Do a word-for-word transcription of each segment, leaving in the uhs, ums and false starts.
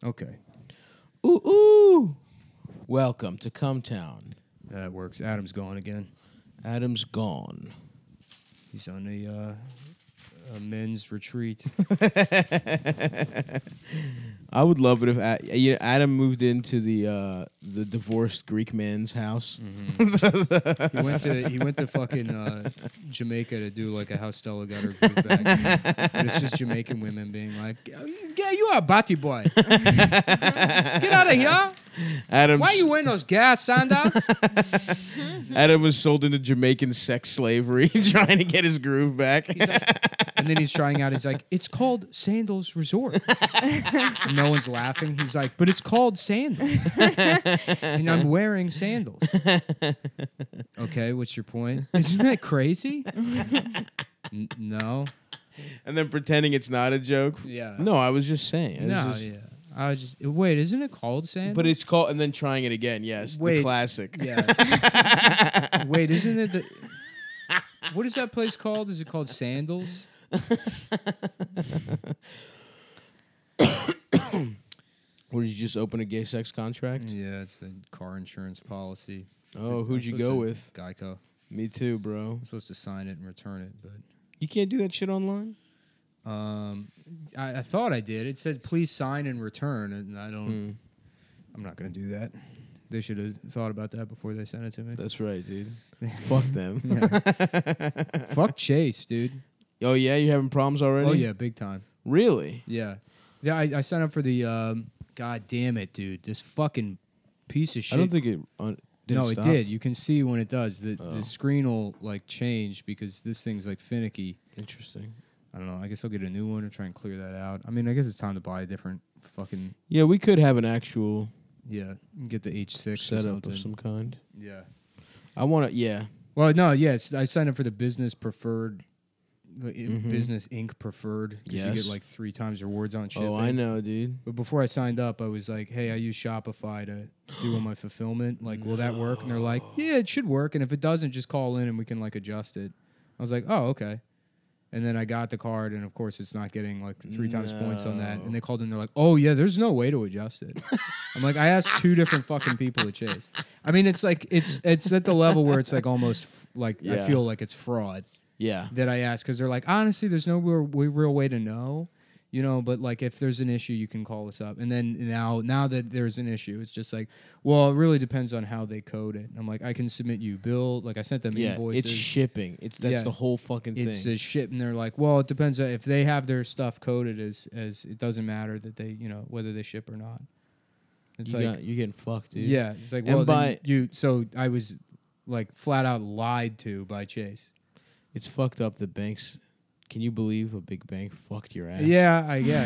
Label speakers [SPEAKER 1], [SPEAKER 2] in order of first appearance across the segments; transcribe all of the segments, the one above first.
[SPEAKER 1] Okay.
[SPEAKER 2] Ooh, ooh. Welcome to Cumtown.
[SPEAKER 1] That works. Adam's gone again.
[SPEAKER 2] Adam's gone.
[SPEAKER 1] He's on a, uh, a men's retreat.
[SPEAKER 2] I would love it if Ad- you know, Adam moved into the uh, the divorced Greek man's house.
[SPEAKER 1] Mm-hmm. he went to he went to fucking uh, Jamaica to do like a how Stella got her groove back. But it's just Jamaican women being like, "Yeah, you are a batty boy. Get out of here.
[SPEAKER 2] Adam's,
[SPEAKER 1] Why are you wearing those gas sandals?"
[SPEAKER 2] Adam was sold into Jamaican sex slavery, trying to get his groove back.
[SPEAKER 1] Like, and then he's trying out. He's like, "It's called Sandals Resort." And no one's laughing. He's like, "But it's called sandals, and I'm wearing sandals." Okay, what's your point? Isn't that crazy? N- no.
[SPEAKER 2] And then pretending it's not a joke.
[SPEAKER 1] Yeah.
[SPEAKER 2] No, I was just saying. It was
[SPEAKER 1] No.
[SPEAKER 2] just-
[SPEAKER 1] Yeah. I was just wait. Isn't it called sandals?
[SPEAKER 2] But it's called, and then trying it again. Yes,
[SPEAKER 1] Wait.
[SPEAKER 2] the classic.
[SPEAKER 1] Yeah. Wait, isn't it the? What is that place called? Is it called Sandals?
[SPEAKER 2] Or did you just open a gay sex contract?
[SPEAKER 1] Yeah, it's a car insurance policy.
[SPEAKER 2] Oh,
[SPEAKER 1] It's-
[SPEAKER 2] who'd
[SPEAKER 1] I'm
[SPEAKER 2] you
[SPEAKER 1] supposed
[SPEAKER 2] go
[SPEAKER 1] to-
[SPEAKER 2] with?
[SPEAKER 1] Geico.
[SPEAKER 2] Me too, bro.
[SPEAKER 1] I'm supposed to sign it and return it, but
[SPEAKER 2] You can't do that shit online?
[SPEAKER 1] um, I, I thought I did. It said please sign and return, and I don't.
[SPEAKER 2] Hmm.
[SPEAKER 1] I'm not gonna do that. They should have thought about that before they sent it to me.
[SPEAKER 2] That's right, dude. Fuck them.
[SPEAKER 1] Fuck Chase, dude.
[SPEAKER 2] Oh, yeah? You having problems already?
[SPEAKER 1] Oh yeah, big time.
[SPEAKER 2] Really?
[SPEAKER 1] Yeah, yeah. I, I signed up for the. Um, God damn it, dude! This fucking piece of shit.
[SPEAKER 2] I don't think it uh, did
[SPEAKER 1] no,
[SPEAKER 2] it,
[SPEAKER 1] it
[SPEAKER 2] stop?
[SPEAKER 1] did. You can see when it does. The
[SPEAKER 2] Oh.
[SPEAKER 1] the screen will like change because this thing's like finicky.
[SPEAKER 2] Interesting.
[SPEAKER 1] I don't know. I guess I'll get a new one and try and clear that out. I mean, I guess it's time to buy a different fucking
[SPEAKER 2] Yeah, we could have an actual
[SPEAKER 1] yeah. Get the H six or
[SPEAKER 2] setup
[SPEAKER 1] something.
[SPEAKER 2] of some kind.
[SPEAKER 1] Yeah.
[SPEAKER 2] I want to, yeah.
[SPEAKER 1] Well, no, yes, I signed up for the business preferred, the i-
[SPEAKER 2] Mhm.
[SPEAKER 1] business Inc preferred. 'Cause you
[SPEAKER 2] Yes.
[SPEAKER 1] get like three times rewards on shipping.
[SPEAKER 2] Oh, I know, dude.
[SPEAKER 1] But before I signed up, I was like, "Hey, I use Shopify to do all my fulfillment. Like, will that work?" And they're like, "Yeah, it should work. And if it doesn't, just call in and we can like adjust it." I was like, "Oh, okay." And then I got the card, and of course, it's not getting like three times points on that. And they called in, they're like, "Oh yeah, there's no way to adjust it." I'm like, I asked two different fucking people to Chase. I mean, it's like it's it's at the level where it's like almost f- like I
[SPEAKER 2] Yeah.
[SPEAKER 1] feel like it's fraud
[SPEAKER 2] Yeah.
[SPEAKER 1] that I asked because they're like, honestly, there's no real, real way to know, you know. But like, if there's an issue, you can call us up. And then now, now that there's an issue, it's just like, well, it really depends on how they code it. And I'm like, I can submit you bill. Like I sent them
[SPEAKER 2] Yeah,
[SPEAKER 1] invoices.
[SPEAKER 2] it's shipping. It's That's
[SPEAKER 1] Yeah.
[SPEAKER 2] the whole fucking thing.
[SPEAKER 1] It's a ship, and they're like, well, it depends on if they have their stuff coded as as it doesn't matter that they, you know, whether they ship or not. It's
[SPEAKER 2] you
[SPEAKER 1] like,
[SPEAKER 2] got, you're getting fucked, dude.
[SPEAKER 1] yeah, it's like,
[SPEAKER 2] And
[SPEAKER 1] well,
[SPEAKER 2] by-
[SPEAKER 1] then you. So I was like flat out lied to by Chase.
[SPEAKER 2] It's fucked up. The banks. Can you believe a big bank fucked your ass?
[SPEAKER 1] Yeah, I guess.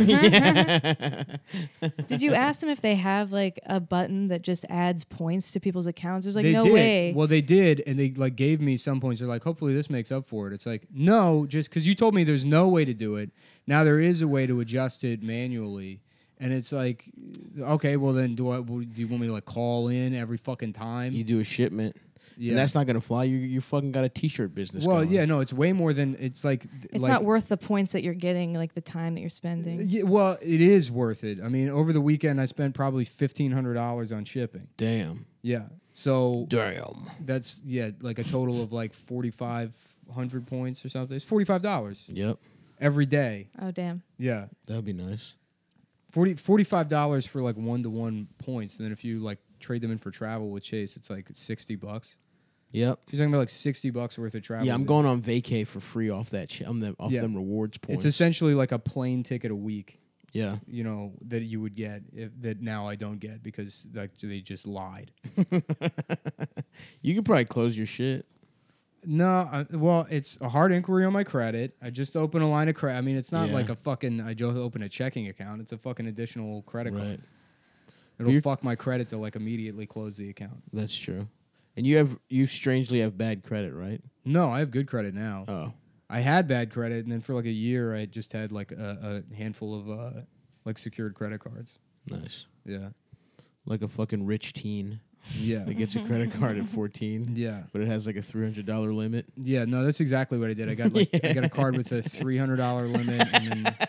[SPEAKER 3] Did you ask them if they have like a button that just adds points to people's accounts? There's like
[SPEAKER 1] they
[SPEAKER 3] no
[SPEAKER 1] did.
[SPEAKER 3] way.
[SPEAKER 1] Well, they did, and they like gave me some points. They're like, hopefully this makes up for it. It's like, no, just because you told me there's no way to do it. Now there is a way to adjust it manually, and it's like, okay, well then, do I? Do you want me to like call in every fucking time?
[SPEAKER 2] You do a shipment.
[SPEAKER 1] yeah.
[SPEAKER 2] And that's not gonna fly. You you fucking got a t-shirt business.
[SPEAKER 1] well,
[SPEAKER 2] going.
[SPEAKER 1] yeah, no, it's way more than it's like.
[SPEAKER 3] it's
[SPEAKER 1] like,
[SPEAKER 3] not worth the points that you're getting, like the time that you're spending.
[SPEAKER 1] Yeah, well, it is worth it. I mean, over the weekend, I spent probably fifteen hundred dollars on shipping.
[SPEAKER 2] Damn.
[SPEAKER 1] Yeah, so
[SPEAKER 2] Damn.
[SPEAKER 1] that's yeah, like a total of like forty five hundred points or something. It's forty five dollars
[SPEAKER 2] Yep.
[SPEAKER 1] every day.
[SPEAKER 3] Oh damn.
[SPEAKER 1] Yeah,
[SPEAKER 2] That'd be nice.
[SPEAKER 1] forty forty-five dollars for like one to one points. And then if you like trade them in for travel with Chase, it's like sixty bucks.
[SPEAKER 2] Yep.
[SPEAKER 1] So you're talking about like sixty bucks worth of travel.
[SPEAKER 2] Yeah, I'm
[SPEAKER 1] with-
[SPEAKER 2] going on vacay for free off that shit. I'm them off
[SPEAKER 1] Yeah.
[SPEAKER 2] them rewards points.
[SPEAKER 1] It's essentially like a plane ticket a week.
[SPEAKER 2] yeah.
[SPEAKER 1] You know that you would get if, that now I don't get because like they just lied.
[SPEAKER 2] You could probably close your shit.
[SPEAKER 1] No, I, well, it's a hard inquiry on my credit. I just opened a line of credit. I mean, it's not
[SPEAKER 2] Yeah.
[SPEAKER 1] like a fucking. I just open a checking account. It's a fucking additional credit
[SPEAKER 2] Right.
[SPEAKER 1] card. It'll
[SPEAKER 2] You're-
[SPEAKER 1] fuck my credit to like immediately close the account.
[SPEAKER 2] That's true. And you have you strangely have bad credit, right?
[SPEAKER 1] No, I have good credit now.
[SPEAKER 2] Oh.
[SPEAKER 1] I had bad credit, and then for like a year, I just had like a, a handful of uh, like secured credit cards.
[SPEAKER 2] Nice.
[SPEAKER 1] Yeah,
[SPEAKER 2] Like a fucking rich teen
[SPEAKER 1] yeah,
[SPEAKER 2] that gets a credit card at fourteen,
[SPEAKER 1] yeah,
[SPEAKER 2] but it has like a three hundred dollar limit.
[SPEAKER 1] yeah. No, that's exactly what I did. I got like I got a card with a three hundred dollar limit, and then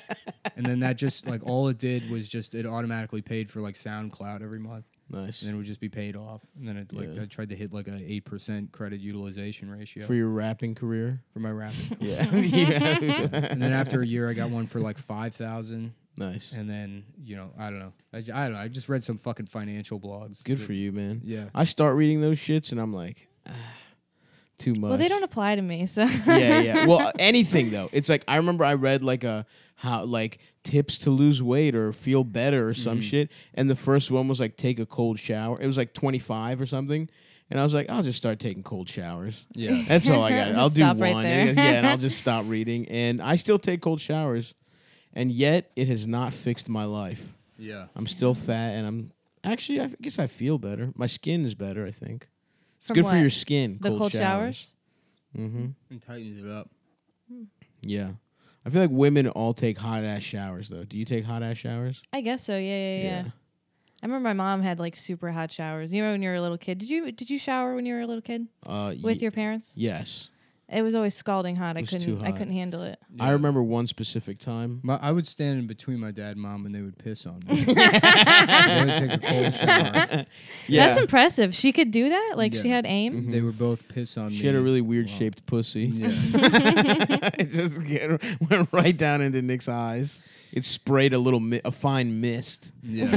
[SPEAKER 1] and then that just like all it did was just it automatically paid for like SoundCloud every month.
[SPEAKER 2] Nice.
[SPEAKER 1] And then it would just be paid off. And then it like
[SPEAKER 2] Yeah.
[SPEAKER 1] I tried to hit like a eight percent credit utilization ratio
[SPEAKER 2] For
[SPEAKER 1] for,
[SPEAKER 2] your rapping career?
[SPEAKER 1] my rapping.
[SPEAKER 2] Yeah. Yeah.
[SPEAKER 1] And then after a year, I got one for like five thousand.
[SPEAKER 2] Nice.
[SPEAKER 1] And then you know I don't know. I, j- I don't know. I just read some fucking financial blogs.
[SPEAKER 2] Good
[SPEAKER 1] that-
[SPEAKER 2] for you, man.
[SPEAKER 1] Yeah.
[SPEAKER 2] I start reading those shits and I'm like, ah, too much.
[SPEAKER 3] Well, they don't apply to me, so
[SPEAKER 2] yeah, yeah. Well, anything though. It's like I remember I read like a how like tips to lose weight or feel better or some
[SPEAKER 1] Mhm.
[SPEAKER 2] shit, and the first one was like take a cold shower. It was like twenty-five or something, and I was like, I'll just start taking cold showers.
[SPEAKER 1] Yeah.
[SPEAKER 2] That's all I got. I'll do
[SPEAKER 3] Stop
[SPEAKER 2] one,
[SPEAKER 3] right there.
[SPEAKER 2] and, yeah, and I'll just stop reading. And I still take cold showers, and yet it has not fixed my life.
[SPEAKER 1] Yeah.
[SPEAKER 2] I'm still fat, and I'm actually I guess I feel better. My skin is better. I think it's
[SPEAKER 3] From
[SPEAKER 2] good for
[SPEAKER 3] what?
[SPEAKER 2] your skin.
[SPEAKER 3] the cold showers.
[SPEAKER 2] Mm-hmm.
[SPEAKER 1] And tightens it up.
[SPEAKER 2] Yeah. I feel like women all take hot ass showers though. Do you take hot ass showers?
[SPEAKER 3] I guess so. Yeah, yeah, yeah. I remember my mom had like super hot showers. You know, when you were a little kid, did you did you shower when you were a little kid
[SPEAKER 2] Uh,
[SPEAKER 3] with
[SPEAKER 2] y-
[SPEAKER 3] your parents?
[SPEAKER 2] yes.
[SPEAKER 3] It was always scalding hot. I
[SPEAKER 2] It was
[SPEAKER 3] couldn't.
[SPEAKER 2] too
[SPEAKER 3] I
[SPEAKER 2] hot.
[SPEAKER 3] couldn't handle it.
[SPEAKER 2] I remember one specific time.
[SPEAKER 1] My, I would stand in between my dad and mom when they would piss on me. They would take a cold shower.
[SPEAKER 2] Yeah.
[SPEAKER 3] That's impressive. She could do that. Like she
[SPEAKER 1] Yeah.
[SPEAKER 3] had aim.
[SPEAKER 2] Mhm.
[SPEAKER 1] They would both piss on me.
[SPEAKER 2] She had a really weird
[SPEAKER 1] Wow.
[SPEAKER 2] shaped pussy.
[SPEAKER 1] Yeah.
[SPEAKER 2] It just get, went right down into Nick's eyes. It sprayed a little mi- a fine mist.
[SPEAKER 1] Yeah.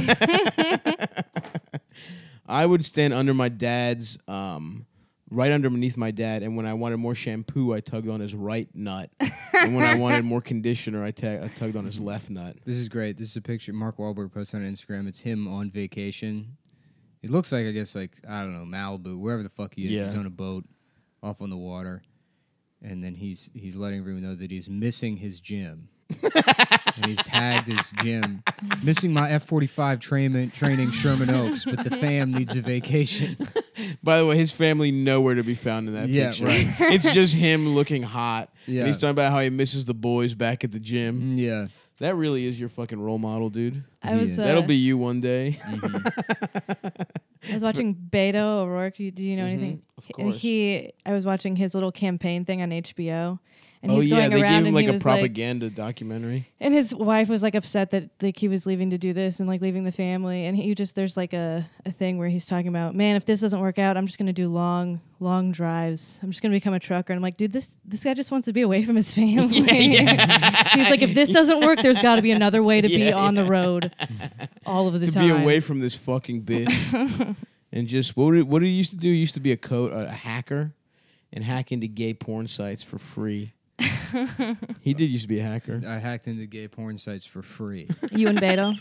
[SPEAKER 2] I would stand under my dad's, um, right underneath my dad, and when I wanted more shampoo, I tugged on his right nut, and when I wanted more conditioner, I, ta- I tugged on his left nut.
[SPEAKER 1] This is great. This is a picture Mark Wahlberg posted on Instagram. It's him on vacation. It looks like, I guess, like, I don't know, Malibu, wherever the fuck he is.
[SPEAKER 2] Yeah.
[SPEAKER 1] He's on a boat off on the water. And then he's he's letting everyone know that he's missing his gym. And he's tagged his gym. Missing my F forty-five training, training Sherman Oaks, but the fam needs a vacation.
[SPEAKER 2] By the way, his family nowhere to be found in that
[SPEAKER 1] Yeah,
[SPEAKER 2] picture.
[SPEAKER 1] right.
[SPEAKER 2] It's just him looking hot.
[SPEAKER 1] Yeah.
[SPEAKER 2] And he's talking about how he misses the boys back at the gym.
[SPEAKER 1] Mm, yeah.
[SPEAKER 2] That really is your fucking role model, dude.
[SPEAKER 3] I was.
[SPEAKER 1] Yeah.
[SPEAKER 3] Uh,
[SPEAKER 2] That'll be you one day.
[SPEAKER 1] Mhm.
[SPEAKER 3] I was watching Beto O'Rourke. Do you, do you know
[SPEAKER 2] Mhm,
[SPEAKER 3] anything?
[SPEAKER 2] of
[SPEAKER 3] He-
[SPEAKER 2] course.
[SPEAKER 3] He. I was watching his little campaign thing on H B O, and
[SPEAKER 2] oh
[SPEAKER 3] he's
[SPEAKER 2] yeah,
[SPEAKER 3] going
[SPEAKER 2] they
[SPEAKER 3] around
[SPEAKER 2] gave him
[SPEAKER 3] and
[SPEAKER 2] like
[SPEAKER 3] he
[SPEAKER 2] a
[SPEAKER 3] was like,
[SPEAKER 2] propaganda documentary.
[SPEAKER 3] and his wife was like upset that like he was leaving to do this and like leaving the family, and he just there's like a a thing where he's talking about, man, if this doesn't work out, I'm just gonna do long long drives. I'm just gonna become a trucker. And I'm like, dude, this this guy just wants to be away from his family. He's like, if this doesn't work, there's got to be another way to be
[SPEAKER 2] Yeah,
[SPEAKER 3] on
[SPEAKER 2] yeah.
[SPEAKER 3] the road all of the
[SPEAKER 2] To
[SPEAKER 3] time.
[SPEAKER 2] be away from this fucking bitch. And just what did what did he used to do? He used to be a co- a hacker and hack into gay porn sites for free. He did used to be a hacker.
[SPEAKER 1] I hacked into gay porn sites for free.
[SPEAKER 3] You and Beto.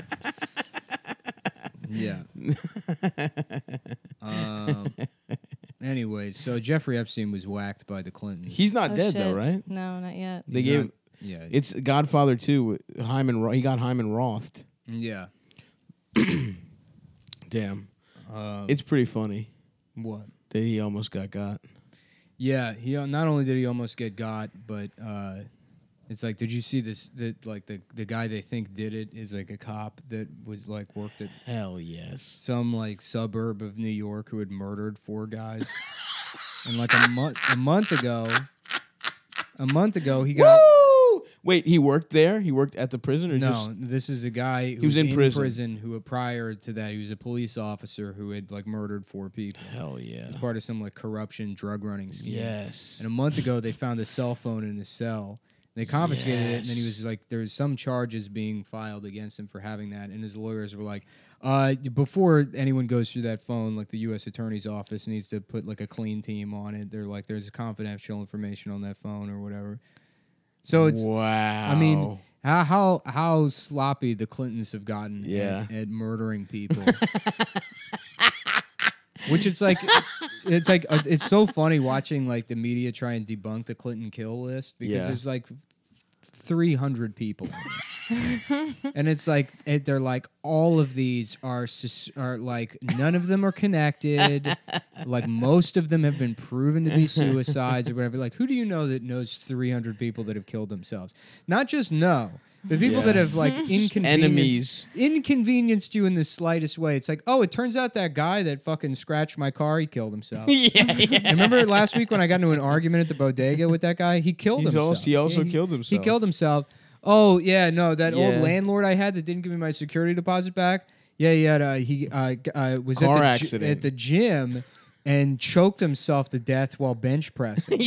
[SPEAKER 1] Yeah. um, anyways, so Jeffrey Epstein was whacked by the Clintons.
[SPEAKER 2] He's not
[SPEAKER 3] Oh,
[SPEAKER 2] dead
[SPEAKER 3] shit.
[SPEAKER 2] though, right?
[SPEAKER 3] No, not yet.
[SPEAKER 2] They
[SPEAKER 1] He's
[SPEAKER 2] gave
[SPEAKER 1] not- yeah.
[SPEAKER 2] it's Godfather two. Hyman Ro- he got Hyman Roth.
[SPEAKER 1] yeah.
[SPEAKER 2] Damn,
[SPEAKER 1] Uh,
[SPEAKER 2] it's pretty funny
[SPEAKER 1] what?
[SPEAKER 2] that he almost got got.
[SPEAKER 1] Yeah, he uh, not only did he almost get got, but uh, it's like, did you see this? That like the the guy they think did it is like a cop that was like worked at
[SPEAKER 2] Hell yes.
[SPEAKER 1] some like suburb of New York who had murdered four guys, and like a month a month ago, a month ago he got.
[SPEAKER 2] Woo! Wait, he worked there? He worked at the prison, or
[SPEAKER 1] No,
[SPEAKER 2] just
[SPEAKER 1] this is a guy who
[SPEAKER 2] was in prison.
[SPEAKER 1] who uh, prior to that he was a police officer who had like murdered four people
[SPEAKER 2] hell yeah.
[SPEAKER 1] as part of some like corruption drug running scheme.
[SPEAKER 2] Yes.
[SPEAKER 1] And a month ago they found a cell phone in his cell. They confiscated it, and then he
[SPEAKER 2] Yes.
[SPEAKER 1] was like, there was some charges being filed against him for having that, and his lawyers were like, uh, before anyone goes through that phone, like the U S Attorney's Office needs to put like a clean team on it. They're like, there's confidential information on that phone or whatever. So it's,
[SPEAKER 2] wow.
[SPEAKER 1] I mean, how how how sloppy the Clintons have gotten
[SPEAKER 2] Yeah.
[SPEAKER 1] at, at murdering people. Which it's like, it's like uh, it's so funny watching like the media try and debunk the Clinton kill list because
[SPEAKER 2] Yeah.
[SPEAKER 1] there's like three hundred people, and it's like it, they're like all of these are sus- are like none of them are connected. Like most of them have been proven to be suicides or whatever. Like who do you know that knows three hundred people that have killed themselves? Not just know. The people
[SPEAKER 2] Yeah.
[SPEAKER 1] that have like inconvenienced,
[SPEAKER 2] Enemies.
[SPEAKER 1] inconvenienced you in the slightest way. It's like, oh, it turns out that guy that fucking scratched my car, he killed himself.
[SPEAKER 2] yeah, yeah.
[SPEAKER 1] Remember last week when I got into an argument at the bodega with that guy? He killed
[SPEAKER 2] He's
[SPEAKER 1] himself.
[SPEAKER 2] also- he also killed
[SPEAKER 1] He
[SPEAKER 2] himself.
[SPEAKER 1] killed himself. Oh yeah, no, that old
[SPEAKER 2] Yeah.
[SPEAKER 1] landlord I had that didn't give me my security deposit back. Yeah, he had uh, he uh, g- uh, was
[SPEAKER 2] Car
[SPEAKER 1] at the
[SPEAKER 2] accident.
[SPEAKER 1] Gy- at the gym and choked himself to death while bench pressing.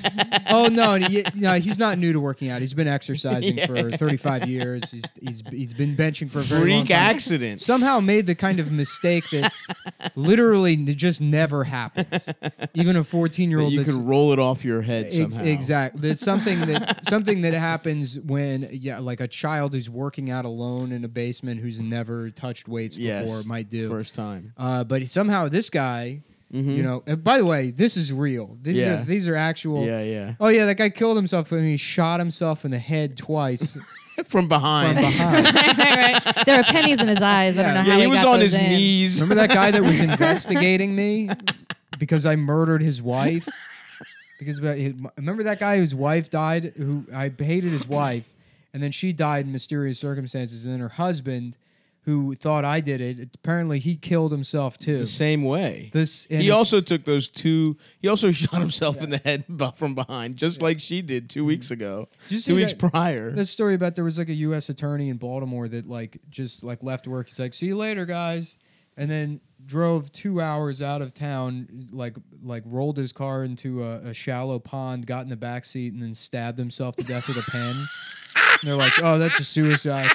[SPEAKER 1] Oh no, and he, no, he's not new to working out. He's been exercising
[SPEAKER 2] Yeah.
[SPEAKER 1] for thirty-five years. He's he's he's been benching for a very long
[SPEAKER 2] Freak
[SPEAKER 1] time.
[SPEAKER 2] accident.
[SPEAKER 1] Somehow made the kind of mistake that literally n- just never happens. Even a fourteen-year-old
[SPEAKER 2] That you
[SPEAKER 1] that's
[SPEAKER 2] can roll it off your head
[SPEAKER 1] Ex-
[SPEAKER 2] somehow.
[SPEAKER 1] Exactly. It's something that something that happens when yeah, like a child who's working out alone in a basement who's never touched weights
[SPEAKER 2] Yes.
[SPEAKER 1] before might do.
[SPEAKER 2] First time.
[SPEAKER 1] Uh, but somehow this guy,
[SPEAKER 2] Mhm.
[SPEAKER 1] you know. And by the way, this is real. These
[SPEAKER 2] Yeah.
[SPEAKER 1] are these are actual.
[SPEAKER 2] Yeah, yeah.
[SPEAKER 1] Oh yeah, that guy killed himself when he shot himself in the head twice
[SPEAKER 2] From
[SPEAKER 1] from
[SPEAKER 2] behind.
[SPEAKER 1] behind.
[SPEAKER 3] right, right, right. There were pennies in his eyes. I don't know
[SPEAKER 1] Yeah.
[SPEAKER 3] how
[SPEAKER 2] Yeah,
[SPEAKER 3] he,
[SPEAKER 2] he was
[SPEAKER 3] got
[SPEAKER 2] on
[SPEAKER 3] those
[SPEAKER 2] his
[SPEAKER 3] in.
[SPEAKER 2] knees.
[SPEAKER 1] Remember that guy that was investigating me because I murdered his wife? Because remember that guy whose wife died, who I hated his wife, and then she died in mysterious circumstances, and then her husband, who thought I did it, apparently he killed himself too.
[SPEAKER 2] The same way.
[SPEAKER 1] This and
[SPEAKER 2] He
[SPEAKER 1] this-
[SPEAKER 2] also took those two. He also shot himself in the head bu- from behind, just like she did two weeks ago.
[SPEAKER 1] Did you see
[SPEAKER 2] Two weeks
[SPEAKER 1] that-
[SPEAKER 2] prior.
[SPEAKER 1] This story about there was like a U S attorney in Baltimore that like just like left work. He's like, "See you later, guys," and then drove two hours out of town, like like rolled his car into a, a shallow pond, got in the back seat, and then stabbed himself to death with a pen. And they're like, "Oh, that's a suicide.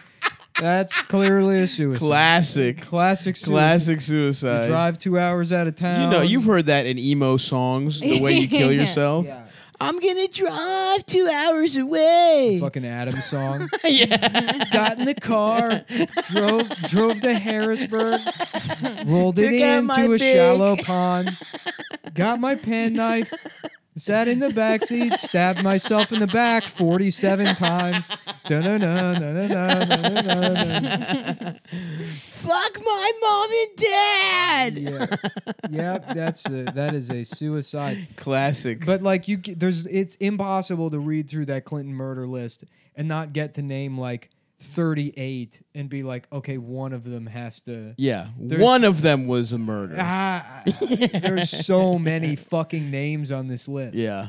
[SPEAKER 1] That's clearly a suicide.
[SPEAKER 2] Classic.
[SPEAKER 1] Classic, suicide.
[SPEAKER 2] Classic
[SPEAKER 1] You
[SPEAKER 2] suicide.
[SPEAKER 1] drive two hours out of town.
[SPEAKER 2] You know, you've heard that in emo songs, the way you kill
[SPEAKER 3] Yeah.
[SPEAKER 2] yourself.
[SPEAKER 1] Yeah.
[SPEAKER 2] I'm gonna drive two hours away.
[SPEAKER 1] Fucking Adam song.
[SPEAKER 2] yeah.
[SPEAKER 1] Got in the car, drove drove to Harrisburg, rolled it
[SPEAKER 2] Took out my
[SPEAKER 1] into a
[SPEAKER 2] pick.
[SPEAKER 1] shallow pond, got my penknife, sat in the back seat, stabbed myself in the back forty-seven times. Da-na-na, na-na-na, na-na-na.
[SPEAKER 2] Fuck my mom and dad.
[SPEAKER 1] Yeah, yep, that's a, that is a suicide.
[SPEAKER 2] Classic.
[SPEAKER 1] But like you, g- there's it's impossible to read through that Clinton murder list and not get to name like thirty-eight and be like, okay, one of them has to.
[SPEAKER 2] yeah,
[SPEAKER 1] There's-
[SPEAKER 2] one of them was a murder.
[SPEAKER 1] Ah, there's so many fucking names on this list.
[SPEAKER 2] yeah.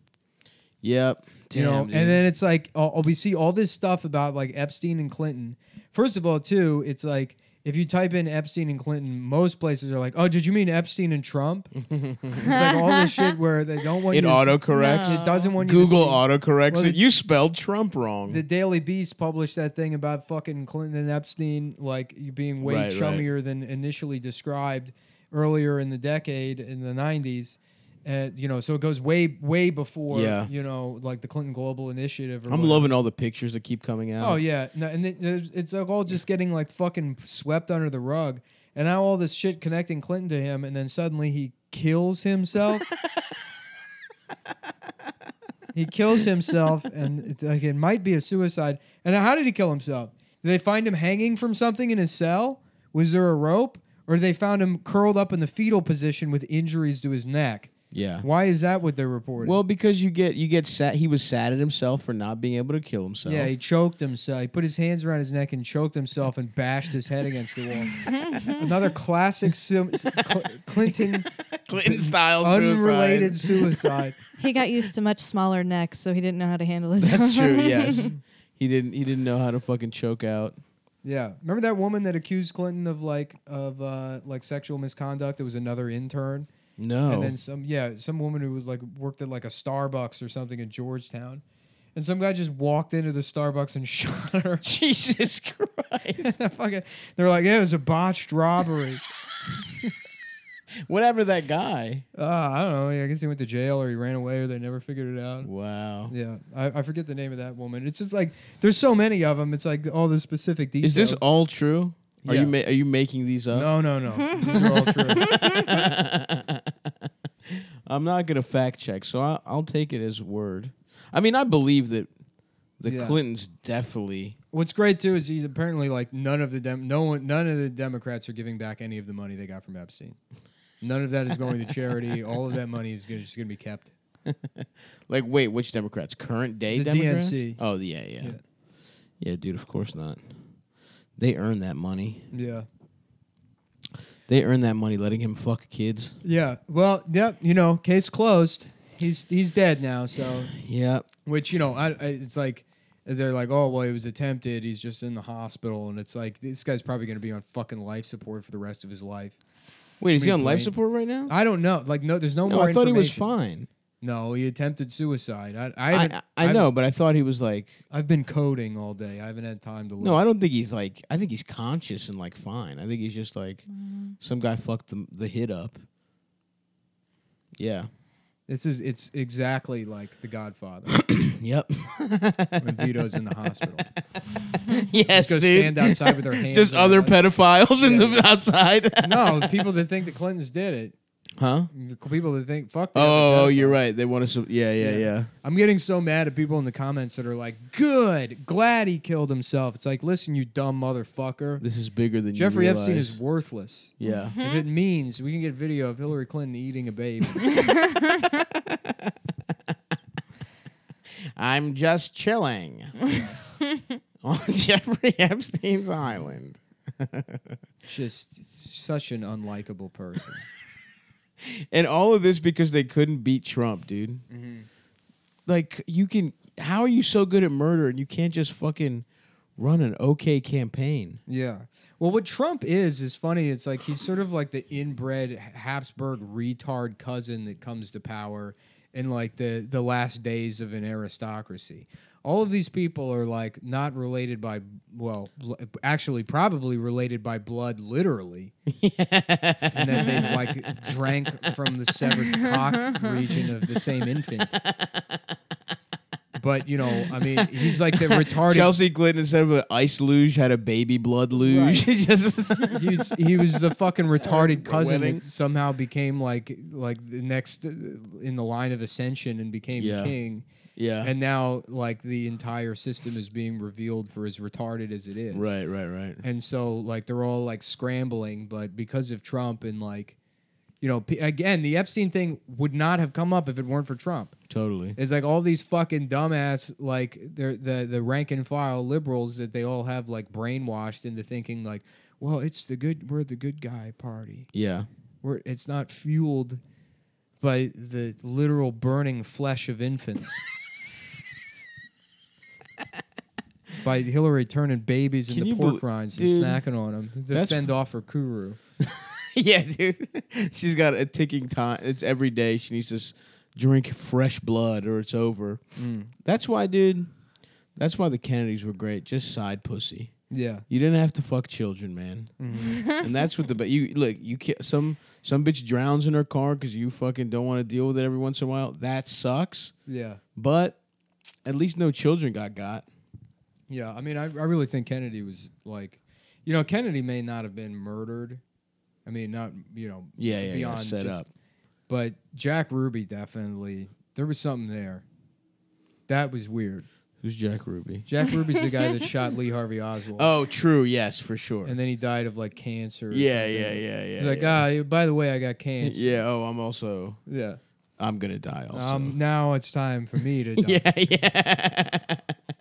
[SPEAKER 2] Yep.
[SPEAKER 1] You know,
[SPEAKER 2] Damn,
[SPEAKER 1] and
[SPEAKER 2] dude.
[SPEAKER 1] then it's like, oh, we see all this stuff about like Epstein and Clinton. First of all, too, it's like if you type in Epstein and Clinton, most places are like, oh, did you mean Epstein and Trump? It's like all this shit where they don't want
[SPEAKER 2] it
[SPEAKER 1] you.
[SPEAKER 2] autocorrects.
[SPEAKER 3] No.
[SPEAKER 1] It doesn't want you.
[SPEAKER 2] Google
[SPEAKER 1] to see.
[SPEAKER 2] autocorrects
[SPEAKER 1] Well,
[SPEAKER 2] it.
[SPEAKER 1] the-
[SPEAKER 2] You spelled Trump wrong.
[SPEAKER 1] The Daily Beast published that thing about fucking Clinton and Epstein, like you being way
[SPEAKER 2] Right, right.
[SPEAKER 1] chummier than initially described earlier in the decade in the nineties. Uh, you know, so it goes way, way before,
[SPEAKER 2] Yeah.
[SPEAKER 1] you know, like the Clinton Global Initiative. Or
[SPEAKER 2] I'm
[SPEAKER 1] whatever.
[SPEAKER 2] loving all the pictures that keep coming out.
[SPEAKER 1] Oh yeah, no, and it, there's- it's like all just getting like fucking swept under the rug, and now all this shit connecting Clinton to him, and then suddenly he kills himself. He kills himself, and it, like it might be a suicide. And how did he kill himself? Did they find him hanging from something in his cell? Was there a rope, or they found him curled up in the fetal position with injuries to his neck?
[SPEAKER 2] Yeah.
[SPEAKER 1] Why is that what they're reporting?
[SPEAKER 2] Well, because you get you get sad. He was sad at himself for not being able to kill himself.
[SPEAKER 1] yeah, he choked himself. He put his hands around his neck and choked himself and bashed his head against the wall. Another classic Sim- Cl- Clinton
[SPEAKER 2] Clinton style
[SPEAKER 1] unrelated
[SPEAKER 2] suicide.
[SPEAKER 1] suicide.
[SPEAKER 3] He got used to much smaller necks, so he didn't know how to handle his
[SPEAKER 2] That's true. Yes, he didn't. He didn't know how to fucking choke out.
[SPEAKER 1] Yeah, remember that woman that accused Clinton of like of uh, like sexual misconduct? It was another intern,
[SPEAKER 2] No.
[SPEAKER 1] and then some. Yeah, some woman who was like worked at like a Starbucks or something in Georgetown, and some guy just walked into the Starbucks and shot her.
[SPEAKER 2] Jesus Christ.
[SPEAKER 1] Fucking, they're like, yeah, it was a botched robbery.
[SPEAKER 2] Whatever that guy.
[SPEAKER 1] Uh, I don't know. I guess he went to jail or he ran away or they never figured it out.
[SPEAKER 2] Wow.
[SPEAKER 1] Yeah, I, I forget the name of that woman. It's just like there's so many of them. It's like all the specific details.
[SPEAKER 2] Is this all true? Are
[SPEAKER 1] Yeah.
[SPEAKER 2] you ma- are you making these up?
[SPEAKER 1] No, no, no. These are all true.
[SPEAKER 2] I'm not gonna fact check, so I'll, I'll take it as word. I mean, I believe that the
[SPEAKER 1] Yeah.
[SPEAKER 2] Clintons definitely.
[SPEAKER 1] What's great too is he's apparently like none of the dem- no one none of the Democrats are giving back any of the money they got from Epstein. None of that is going to charity. All of that money is gonna, just going to be kept.
[SPEAKER 2] Like, wait, which Democrats? Current day
[SPEAKER 1] The
[SPEAKER 2] Democrats?
[SPEAKER 1] D N C.
[SPEAKER 2] Oh, yeah, yeah,
[SPEAKER 1] Yeah.
[SPEAKER 2] yeah, dude. Of course not. They earn that money.
[SPEAKER 1] Yeah.
[SPEAKER 2] They earn that money letting him fuck kids.
[SPEAKER 1] Yeah. Well, yep. You know, case closed. He's he's dead now. So,
[SPEAKER 2] Yeah.
[SPEAKER 1] which you know, I, I it's like they're like, oh well, he was attempted. He's just in the hospital, and it's like this guy's probably going to be on fucking life support for the rest of his life.
[SPEAKER 2] Wait, is he on life
[SPEAKER 1] brain.
[SPEAKER 2] support right now?
[SPEAKER 1] I don't know. Like no, there's no,
[SPEAKER 2] no,
[SPEAKER 1] more.
[SPEAKER 2] I thought he was
[SPEAKER 1] information.
[SPEAKER 2] fine.
[SPEAKER 1] No, he attempted suicide. I I,
[SPEAKER 2] I,
[SPEAKER 1] haven't,
[SPEAKER 2] I, I know, but I thought he was like.
[SPEAKER 1] I've been coding all day. I haven't had time to look.
[SPEAKER 2] No, I don't think he's like. I think he's conscious and like fine. I think he's just like some guy fucked the the hit up. Yeah.
[SPEAKER 1] This is it's exactly like The Godfather
[SPEAKER 2] Yep.
[SPEAKER 1] when Vito's in the hospital.
[SPEAKER 2] Yes,
[SPEAKER 1] Just go
[SPEAKER 2] dude.
[SPEAKER 1] stand outside with their hands.
[SPEAKER 2] Just
[SPEAKER 1] on
[SPEAKER 2] other
[SPEAKER 1] their-
[SPEAKER 2] pedophiles in
[SPEAKER 1] Yeah.
[SPEAKER 2] the outside.
[SPEAKER 1] No, people that think the Clintons did it.
[SPEAKER 2] Huh?
[SPEAKER 1] People that think fuck. they
[SPEAKER 2] Oh,
[SPEAKER 1] have the
[SPEAKER 2] you're
[SPEAKER 1] pedophile.
[SPEAKER 2] right. They want to. Su- yeah, yeah,
[SPEAKER 1] Yeah.
[SPEAKER 2] yeah.
[SPEAKER 1] I'm getting so mad at people in the comments that are like, "Good, glad he killed himself." It's like, listen, you dumb motherfucker.
[SPEAKER 2] This is bigger than
[SPEAKER 1] Jeffrey
[SPEAKER 2] you
[SPEAKER 1] Epstein
[SPEAKER 2] realize.
[SPEAKER 1] is worthless.
[SPEAKER 2] Yeah.
[SPEAKER 1] If it means we can get video of Hillary Clinton eating a baby.
[SPEAKER 2] I'm just chilling on Jeffrey Epstein's island.
[SPEAKER 1] Just such an unlikable person.
[SPEAKER 2] And all of this because they couldn't beat Trump, dude.
[SPEAKER 1] Mm-hmm.
[SPEAKER 2] Like, you can. How are you so good at murder and you can't just fucking run an okay campaign?
[SPEAKER 1] Yeah. Well, what Trump is is funny. It's like he's sort of like the inbred Habsburg retard cousin that comes to power in like the the last days of an aristocracy. All of these people are like not related by well, bl- actually probably related by blood, literally, and then they like drank from the severed cock region of the same infant. But you know, I mean, he's like the retarded.
[SPEAKER 2] Chelsea Clinton, instead of an ice luge, had a baby blood luge.
[SPEAKER 1] Right.
[SPEAKER 2] Just
[SPEAKER 1] he was he was the fucking retarded cousin
[SPEAKER 2] Wedding.
[SPEAKER 1] that somehow became like like the next uh, in the line of ascension and became
[SPEAKER 2] Yeah.
[SPEAKER 1] king.
[SPEAKER 2] yeah.
[SPEAKER 1] And now like the entire system is being revealed for as retarded as it is.
[SPEAKER 2] right, right, right.
[SPEAKER 1] And so like they're all like scrambling, but because of Trump and like you know p- again the Epstein thing would not have come up if it weren't for Trump.
[SPEAKER 2] Totally.
[SPEAKER 1] It's like all these fucking dumbass, like they're the the rank and file liberals that they all have like brainwashed into thinking like, well, it's the good, we're the good guy party.
[SPEAKER 2] Yeah.
[SPEAKER 1] We're it's not fueled by the literal burning flesh of infants. By Hillary turning babies
[SPEAKER 2] Can
[SPEAKER 1] into
[SPEAKER 2] you
[SPEAKER 1] pork
[SPEAKER 2] bel-
[SPEAKER 1] rinds
[SPEAKER 2] dude,
[SPEAKER 1] and snacking on them to
[SPEAKER 2] that's-
[SPEAKER 1] fend off her kuru.
[SPEAKER 2] Yeah, dude. She's got a ticking time. It's every day. She needs to s- drink fresh blood or it's over.
[SPEAKER 1] Mm.
[SPEAKER 2] That's why, dude. That's why the Kennedys were great. Just side pussy.
[SPEAKER 1] Yeah.
[SPEAKER 2] You didn't have to fuck children, man.
[SPEAKER 1] Mhm.
[SPEAKER 2] And that's what the but you look. You ca- some some bitch drowns in her car because you fucking don't want to deal with it every once in a while. That sucks.
[SPEAKER 1] Yeah.
[SPEAKER 2] But at least no children got got.
[SPEAKER 1] Yeah, I mean, I, I really think Kennedy was like, you know, Kennedy may not have been murdered. I mean, not, you know,
[SPEAKER 2] Yeah, yeah, yeah.
[SPEAKER 1] beyond
[SPEAKER 2] Set
[SPEAKER 1] just-
[SPEAKER 2] up.
[SPEAKER 1] But Jack Ruby definitely, there was something there. That was weird.
[SPEAKER 2] Who's Jack Ruby?
[SPEAKER 1] Jack Ruby's the guy that shot Lee Harvey Oswald.
[SPEAKER 2] Oh, true. Yes, for sure.
[SPEAKER 1] And then he died of like cancer. or
[SPEAKER 2] yeah,
[SPEAKER 1] something.
[SPEAKER 2] yeah, yeah, yeah.
[SPEAKER 1] He's like,
[SPEAKER 2] yeah.
[SPEAKER 1] ah, by the way, I got cancer.
[SPEAKER 2] Yeah. Oh, I'm also.
[SPEAKER 1] Yeah.
[SPEAKER 2] I'm gonna die. Also.
[SPEAKER 1] Um, now it's time for me to die.
[SPEAKER 2] yeah, yeah.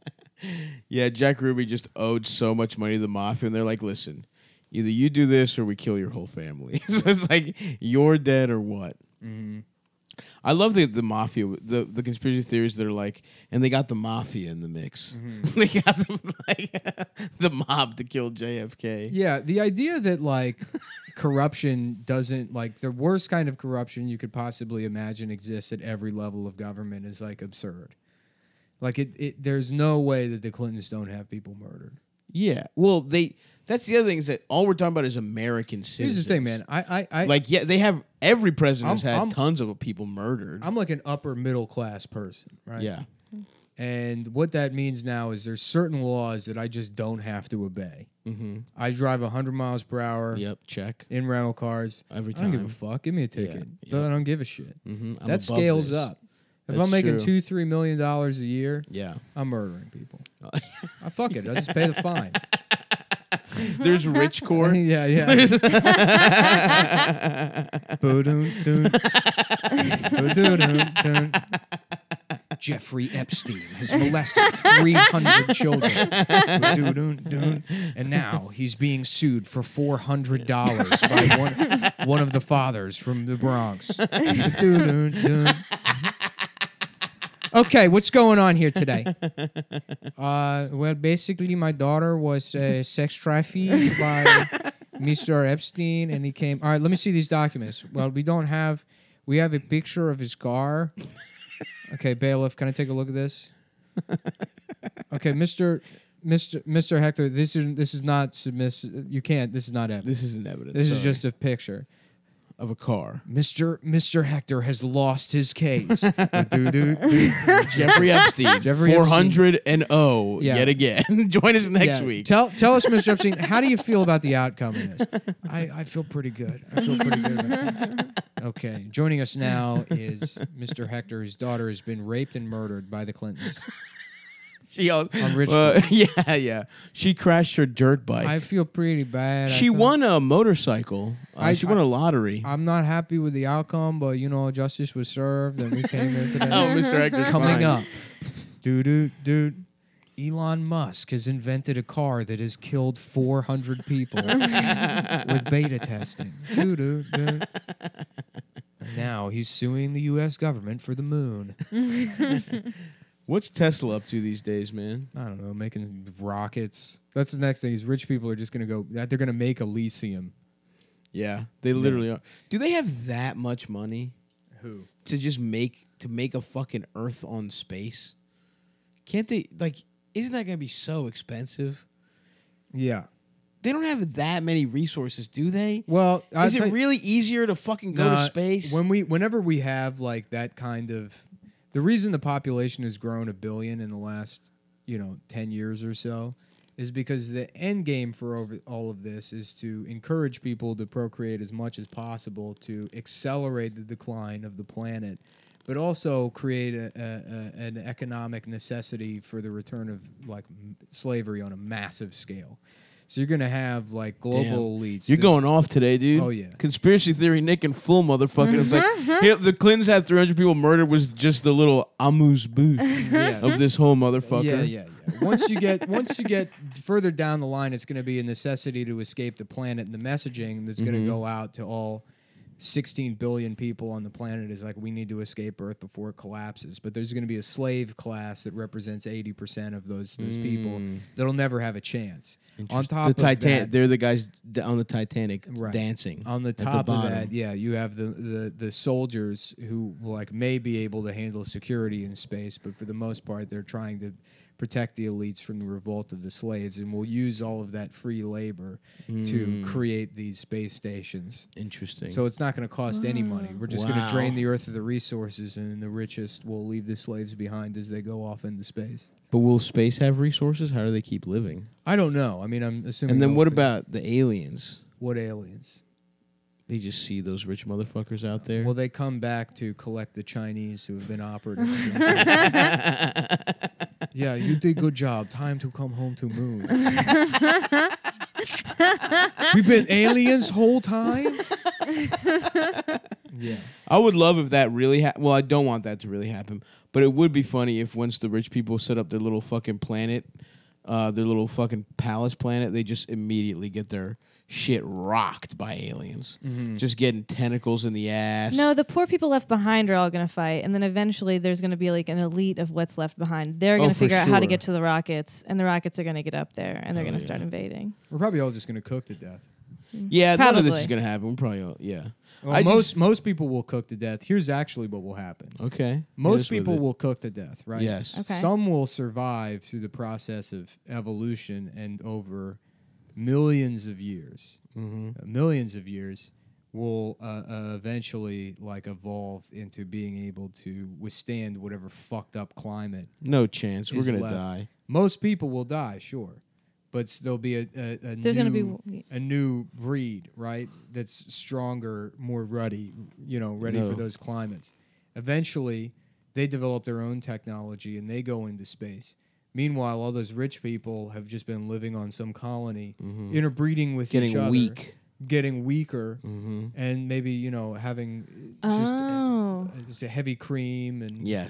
[SPEAKER 2] Yeah, Jack Ruby just owed so much money to the mafia, and they're like, "Listen, either you do this or we kill your whole family." So it's like you're dead or what?
[SPEAKER 1] Mm-hmm.
[SPEAKER 2] I love the the mafia, the the conspiracy theories that are like, and they got the mafia in the mix.
[SPEAKER 1] Mm-hmm.
[SPEAKER 2] They got the, like, the mob to kill J F K.
[SPEAKER 1] Yeah, the idea that like corruption doesn't like the worst kind of corruption you could possibly imagine exists at every level of government is like absurd. Like it, it there's no way that the Clintons don't have people murdered.
[SPEAKER 2] Yeah. Well, they. That's the other thing is that all we're talking about is American citizens.
[SPEAKER 1] Here's the thing, man. I I, I
[SPEAKER 2] Like, yeah, they have every president has
[SPEAKER 1] I'm-
[SPEAKER 2] had
[SPEAKER 1] I'm-
[SPEAKER 2] tons of people murdered.
[SPEAKER 1] I'm like an upper middle class person, right?
[SPEAKER 2] Yeah.
[SPEAKER 1] And what that means now is there's certain laws that I just don't have to obey.
[SPEAKER 2] Mm-hmm.
[SPEAKER 1] I drive one hundred miles per hour
[SPEAKER 2] Yep. Check.
[SPEAKER 1] in rental cars.
[SPEAKER 2] Every
[SPEAKER 1] I don't give a
[SPEAKER 2] time.
[SPEAKER 1] fuck. Give me a ticket.
[SPEAKER 2] yeah.
[SPEAKER 1] I don't give a shit.
[SPEAKER 2] Mm-hmm. I'm
[SPEAKER 1] that
[SPEAKER 2] above
[SPEAKER 1] scales
[SPEAKER 2] this.
[SPEAKER 1] up. If
[SPEAKER 2] That's
[SPEAKER 1] I'm making
[SPEAKER 2] true.
[SPEAKER 1] two, three million dollars a year,
[SPEAKER 2] Yeah.
[SPEAKER 1] I'm murdering people. I fuck it. I just pay the fine.
[SPEAKER 2] There's rich court.
[SPEAKER 1] yeah, yeah. Boo-doon, doon. Boo-doo-doon, doon. Jeffrey Epstein has molested three hundred children. Boo-doo-doon, doon. And now he's being sued for four hundred dollars by one, one of the fathers from the Bronx. Boo-doo-doon, doon. Okay, what's going on here today? Uh, well, basically, my daughter was uh, sex trafficked by Mister Epstein, and he came. All right, let me see these documents. Well, we don't have. We have a picture of his car. Okay, bailiff, can I take a look at this? Okay, Mister Mister Mister Hector, this is this is not submissive. You can't. This is not evidence.
[SPEAKER 2] This isn't evidence.
[SPEAKER 1] This is
[SPEAKER 2] sorry.
[SPEAKER 1] just a picture.
[SPEAKER 2] of a car.
[SPEAKER 1] Mister Mister Hector has lost his case. do, do, do.
[SPEAKER 2] Jeffrey Epstein,
[SPEAKER 1] Jeffrey
[SPEAKER 2] four hundred and oh
[SPEAKER 1] Yeah.
[SPEAKER 2] yet again. Join us next
[SPEAKER 1] Yeah.
[SPEAKER 2] week.
[SPEAKER 1] Tell tell us, Mister Epstein, how do you feel about the outcome of this? I, I feel pretty good. I feel pretty good. About it. Okay, joining us now is Mister Hector. His daughter has been raped and murdered by the Clintons.
[SPEAKER 2] She also,
[SPEAKER 1] On Rich
[SPEAKER 2] uh, yeah, yeah. She crashed her dirt bike.
[SPEAKER 1] I feel pretty bad. I
[SPEAKER 2] she
[SPEAKER 1] feel-
[SPEAKER 2] won a motorcycle. Uh,
[SPEAKER 1] I-
[SPEAKER 2] she won a lottery.
[SPEAKER 1] I'm not happy with the outcome, but you know, justice was served, and we came here today.
[SPEAKER 2] oh, Mister Hector's
[SPEAKER 1] Coming
[SPEAKER 2] fine.
[SPEAKER 1] up, dude, dude, dude. Elon Musk has invented a car that has killed four hundred people with beta testing. Dude, dude, dude. And now he's suing the U S government for the moon.
[SPEAKER 2] What's Tesla up to these days, man?
[SPEAKER 1] I don't know, making rockets. That's the next thing. Is rich people are just gonna go. They're gonna make Elysium.
[SPEAKER 2] Yeah, they literally are. Do they have that much money
[SPEAKER 1] Who?
[SPEAKER 2] to just make to make a fucking Earth on space? Can't they? Like, isn't that gonna be so expensive?
[SPEAKER 1] Yeah.
[SPEAKER 2] They don't have that many resources, do they?
[SPEAKER 1] Well, I'll
[SPEAKER 2] Is
[SPEAKER 1] tell
[SPEAKER 2] it
[SPEAKER 1] you-
[SPEAKER 2] really easier to fucking go to
[SPEAKER 1] Nah,
[SPEAKER 2] space?
[SPEAKER 1] When we, whenever we have like that kind of, the reason the population has grown a billion in the last, you know, ten years or so, is because the end game for over all of this is to encourage people to procreate as much as possible to accelerate the decline of the planet, but also create a, a, a, an economic necessity for the return of like m- slavery on a massive scale. So you're gonna have like global elites.
[SPEAKER 2] You're
[SPEAKER 1] There's-
[SPEAKER 2] going off today, dude.
[SPEAKER 1] Oh, yeah.
[SPEAKER 2] Conspiracy theory, Nick and full motherfucker. It's like yeah, the Clintons had three hundred people murdered was just the little amuse bouche
[SPEAKER 1] Yeah.
[SPEAKER 2] of this whole motherfucker.
[SPEAKER 1] Yeah, yeah, yeah. Once you get once you get further down the line, it's going to be a necessity to escape the planet, and the messaging that's going to
[SPEAKER 2] Mhm.
[SPEAKER 1] go out to all sixteen billion people on the planet is like, we need to escape Earth before it collapses. But there's going to be a slave class that represents eighty percent of those those people
[SPEAKER 2] Mm.
[SPEAKER 1] that'll never have a chance. On
[SPEAKER 2] Interest-
[SPEAKER 1] top
[SPEAKER 2] the
[SPEAKER 1] of
[SPEAKER 2] Titan-
[SPEAKER 1] that,
[SPEAKER 2] they're the guys d- on the Titanic
[SPEAKER 1] Right.
[SPEAKER 2] dancing.
[SPEAKER 1] on the
[SPEAKER 2] the
[SPEAKER 1] top of
[SPEAKER 2] bottom.
[SPEAKER 1] that, yeah, you have the, the the soldiers who like may be able to handle security in space, but for the most part, they're trying to protect the elites from the revolt of the slaves, and will use all of that free labor to
[SPEAKER 2] Mm.
[SPEAKER 1] create these space stations.
[SPEAKER 2] Interesting.
[SPEAKER 1] So it's not going to cost any money. We're just going
[SPEAKER 2] Wow.
[SPEAKER 1] to drain the Earth of the resources, and the richest will leave the slaves behind as they go off into space.
[SPEAKER 2] but will space have resources? How do they keep living?
[SPEAKER 1] I don't know. I mean, I'm assuming.
[SPEAKER 2] And then
[SPEAKER 1] they'll
[SPEAKER 2] what
[SPEAKER 1] fig-
[SPEAKER 2] about the aliens?
[SPEAKER 1] what aliens?
[SPEAKER 2] They just see those rich motherfuckers out there.
[SPEAKER 1] Well, they come back to collect the Chinese who have been operative. Yeah, you did good job. Time to come home to moon. We've been aliens whole time. Yeah.
[SPEAKER 2] I would love if that really happened. Well, I don't want that to really happen, but it would be funny if once the rich people set up their little fucking planet, uh, their little fucking palace planet, they just immediately get their shit rocked by aliens.
[SPEAKER 1] Mm-hmm.
[SPEAKER 2] Just getting tentacles in the ass.
[SPEAKER 3] No, the poor people left behind are all going to fight, and then eventually there's going to be like an elite of what's left behind. They're
[SPEAKER 2] Oh,
[SPEAKER 3] going to
[SPEAKER 2] for
[SPEAKER 3] figure out how to
[SPEAKER 2] sure.
[SPEAKER 3] get to the rockets, and the rockets are going to get up there, and they're
[SPEAKER 2] Oh,
[SPEAKER 3] going to start
[SPEAKER 2] yeah.
[SPEAKER 3] invading.
[SPEAKER 1] We're probably all just going to cook to death.
[SPEAKER 2] Yeah, none of this is
[SPEAKER 3] Probably.
[SPEAKER 2] gonna happen. We're probably all, yeah.
[SPEAKER 1] Well,
[SPEAKER 2] I
[SPEAKER 1] most
[SPEAKER 2] just-
[SPEAKER 1] most people will cook to death. Here's actually what will happen.
[SPEAKER 2] Okay.
[SPEAKER 1] Most
[SPEAKER 2] Hit us with
[SPEAKER 1] people
[SPEAKER 2] it.
[SPEAKER 1] will cook to death, right?
[SPEAKER 2] Yes.
[SPEAKER 3] Okay.
[SPEAKER 1] Some will survive through the process of evolution, and over millions of years,
[SPEAKER 2] Mm-hmm.
[SPEAKER 1] uh, millions of years, will uh, uh, eventually like evolve into being able to withstand whatever fucked up climate.
[SPEAKER 2] No chance. We're
[SPEAKER 1] is
[SPEAKER 2] gonna
[SPEAKER 1] left.
[SPEAKER 2] die.
[SPEAKER 1] Most people will die, sure, but s- there'll be a a, a
[SPEAKER 3] There's
[SPEAKER 1] new
[SPEAKER 3] going to be
[SPEAKER 1] a new breed, right? That's stronger, more ruddy, you know, ready
[SPEAKER 2] No.
[SPEAKER 1] for those climates. Eventually, they develop their own technology and they go into space. Meanwhile, all those rich people have just been living on some colony,
[SPEAKER 2] Mhm.
[SPEAKER 1] interbreeding with each
[SPEAKER 2] Getting
[SPEAKER 1] other,
[SPEAKER 2] weak.
[SPEAKER 1] getting weaker,
[SPEAKER 2] Mm-hmm.
[SPEAKER 1] and maybe you know having uh, just,
[SPEAKER 3] Oh.
[SPEAKER 1] uh, just a heavy cream and
[SPEAKER 2] Yes.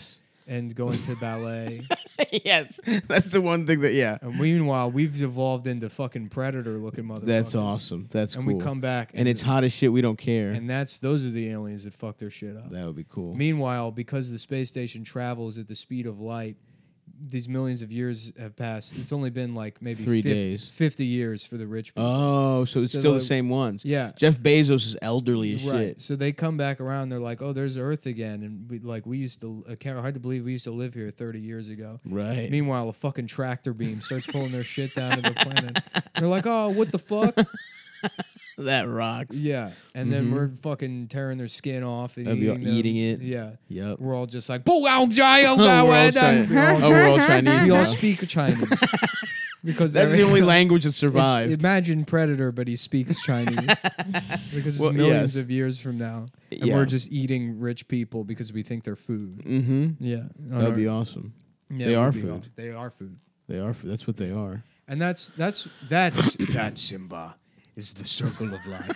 [SPEAKER 1] and going to ballet.
[SPEAKER 2] Yes, that's the one thing that yeah.
[SPEAKER 1] And meanwhile, we've evolved into fucking predator looking motherfuckers.
[SPEAKER 2] That's awesome. That's
[SPEAKER 1] and
[SPEAKER 2] cool.
[SPEAKER 1] we come back,
[SPEAKER 2] and it's hot as shit. We don't care.
[SPEAKER 1] And that's those are the aliens that fuck their shit up.
[SPEAKER 2] That would be cool.
[SPEAKER 1] Meanwhile, because the space station travels at the speed of light, these millions of years have passed. It's only been like maybe
[SPEAKER 2] Three
[SPEAKER 1] fifty,
[SPEAKER 2] days.
[SPEAKER 1] fifty years for the rich people.
[SPEAKER 2] Oh, so it's
[SPEAKER 1] So
[SPEAKER 2] still the
[SPEAKER 1] like-
[SPEAKER 2] same ones.
[SPEAKER 1] Yeah.
[SPEAKER 2] Jeff Bezos is elderly as
[SPEAKER 1] Right.
[SPEAKER 2] shit.
[SPEAKER 1] So they come back around. They're like, "Oh, there's Earth again," and we, like we used to. I can't hard to believe we used to live here thirty years ago.
[SPEAKER 2] Right.
[SPEAKER 1] Meanwhile, a fucking tractor beam starts pulling their shit down to the planet. They're like, "Oh, what the fuck?"
[SPEAKER 2] That rocks.
[SPEAKER 1] Yeah, and then
[SPEAKER 2] Mhm.
[SPEAKER 1] we're fucking tearing their skin off and
[SPEAKER 2] That'd be all
[SPEAKER 1] eating, them.
[SPEAKER 2] eating it.
[SPEAKER 1] Yeah,
[SPEAKER 2] Yep.
[SPEAKER 1] we're all just like, "Pull out, Jai,
[SPEAKER 2] we're all Chinese.
[SPEAKER 1] we all,
[SPEAKER 2] Oh, we're all Chinese
[SPEAKER 1] we all
[SPEAKER 2] now.
[SPEAKER 1] speak Chinese because
[SPEAKER 2] That's the
[SPEAKER 1] every-
[SPEAKER 2] only language that
[SPEAKER 1] It's-
[SPEAKER 2] survived.
[SPEAKER 1] Imagine Predator, but he speaks Chinese because it's
[SPEAKER 2] Well,
[SPEAKER 1] millions
[SPEAKER 2] yes.
[SPEAKER 1] of years from now, and
[SPEAKER 2] Yeah.
[SPEAKER 1] we're just eating rich people because we think they're food.
[SPEAKER 2] Mm-hmm.
[SPEAKER 1] Yeah,
[SPEAKER 2] That would be awesome.
[SPEAKER 1] Yeah,
[SPEAKER 2] They
[SPEAKER 1] it
[SPEAKER 2] are
[SPEAKER 1] would be
[SPEAKER 2] food.
[SPEAKER 1] awesome. They are food,
[SPEAKER 2] They are. That's what they are.
[SPEAKER 1] and that's that's that's that Simba is the circle of life.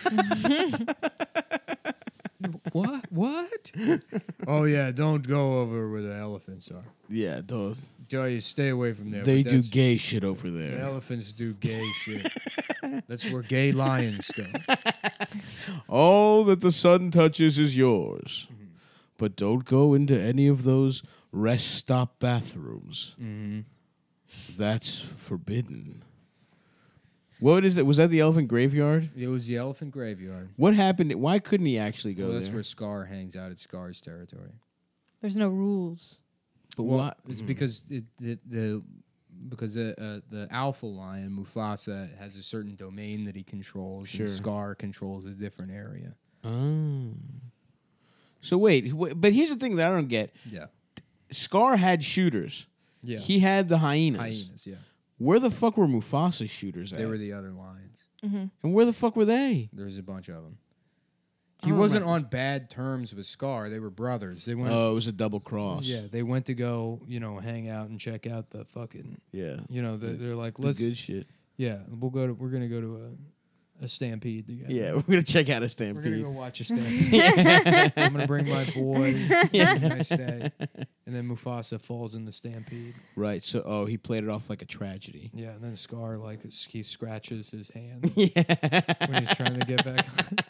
[SPEAKER 1] What? What? Oh yeah, don't go over where the elephants are.
[SPEAKER 2] Yeah, those.
[SPEAKER 1] Tell you stay away from there.
[SPEAKER 2] They
[SPEAKER 1] but
[SPEAKER 2] do
[SPEAKER 1] that's-
[SPEAKER 2] gay shit over
[SPEAKER 1] The
[SPEAKER 2] there.
[SPEAKER 1] elephants do gay shit. That's where gay lions go.
[SPEAKER 2] All that the sun touches is yours.
[SPEAKER 1] Mm-hmm.
[SPEAKER 2] But don't go into any of those rest stop bathrooms.
[SPEAKER 1] Mm-hmm.
[SPEAKER 2] That's forbidden. What is it? Was that the elephant graveyard?
[SPEAKER 1] It was the elephant graveyard.
[SPEAKER 2] What happened? Why couldn't he actually go
[SPEAKER 1] Well, that's
[SPEAKER 2] there?
[SPEAKER 1] where Scar hangs out at Scar's territory.
[SPEAKER 3] There's no rules.
[SPEAKER 2] But
[SPEAKER 1] Well,
[SPEAKER 2] what?
[SPEAKER 1] It's
[SPEAKER 2] Mm.
[SPEAKER 1] because it, the the because the uh, the alpha lion Mufasa has a certain domain that he controls,
[SPEAKER 2] Sure.
[SPEAKER 1] and Scar controls a different area.
[SPEAKER 2] Oh. So wait, wh- but here's the thing that I don't get.
[SPEAKER 1] Yeah,
[SPEAKER 2] Scar had shooters.
[SPEAKER 1] yeah.
[SPEAKER 2] He had the hyenas.
[SPEAKER 1] Hyenas. Yeah,
[SPEAKER 2] Where the fuck were Mufasa's shooters at?
[SPEAKER 1] they were the other lions.
[SPEAKER 3] Mm-hmm.
[SPEAKER 2] and where the fuck were they?
[SPEAKER 1] There's a bunch of them.
[SPEAKER 2] I
[SPEAKER 1] He
[SPEAKER 2] don't
[SPEAKER 1] wasn't
[SPEAKER 2] remember.
[SPEAKER 1] on bad terms with Scar. They were brothers. They went.
[SPEAKER 2] Oh, it was a double cross.
[SPEAKER 1] Yeah, they went to go, you know, hang out and check out the fucking,
[SPEAKER 2] Yeah.
[SPEAKER 1] you know, the,
[SPEAKER 2] The-
[SPEAKER 1] they're like,
[SPEAKER 2] The
[SPEAKER 1] let's,
[SPEAKER 2] good shit.
[SPEAKER 1] yeah, we'll go to, we're gonna go to a, a stampede together.
[SPEAKER 2] Yeah, we're gonna check out a
[SPEAKER 1] we're gonna
[SPEAKER 2] stampede.
[SPEAKER 1] go watch a stampede. I'm gonna bring my boy. Have a nice day. And then Mufasa falls in the stampede.
[SPEAKER 2] Right. So, oh, he played it off like a tragedy.
[SPEAKER 1] Yeah, and then Scar like s- he scratches his hand
[SPEAKER 2] Yeah.
[SPEAKER 1] when he's trying to get back.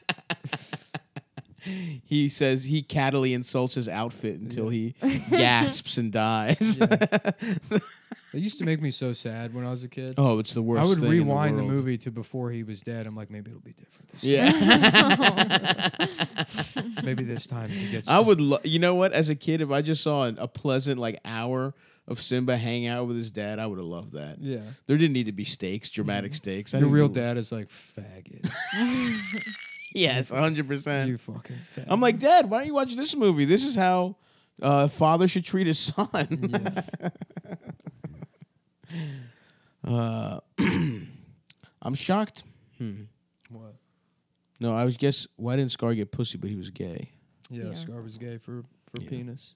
[SPEAKER 2] He says he cattily insults his outfit until he gasps and dies.
[SPEAKER 1] It used to make me so sad when I was a kid.
[SPEAKER 2] Oh, it's the worst.
[SPEAKER 1] I would
[SPEAKER 2] thing in
[SPEAKER 1] rewind the,
[SPEAKER 2] world.
[SPEAKER 1] movie to before he was dead. I'm like, maybe it'll be different this
[SPEAKER 2] Yeah.
[SPEAKER 1] time. Maybe this time he gets.
[SPEAKER 2] I would. Lo- you know what? As a kid, if I just saw an, a pleasant like hour of Simba hang out with his dad, I would have loved that.
[SPEAKER 1] Yeah.
[SPEAKER 2] There didn't need to be stakes, dramatic stakes. I
[SPEAKER 1] Your
[SPEAKER 2] didn't
[SPEAKER 1] real
[SPEAKER 2] need-
[SPEAKER 1] dad is like faggot.
[SPEAKER 2] Yes, one hundred percent.
[SPEAKER 1] You fucking faggot.
[SPEAKER 2] I'm like, Dad, why don't you watch this movie? This is how uh, father should treat his son. uh, I'm shocked. Hmm.
[SPEAKER 1] What?
[SPEAKER 2] No, I was guess why didn't Scar get pussy, but he was gay.
[SPEAKER 1] Yeah,
[SPEAKER 3] Yeah.
[SPEAKER 1] Scar was gay for for
[SPEAKER 2] Yeah.
[SPEAKER 1] penis.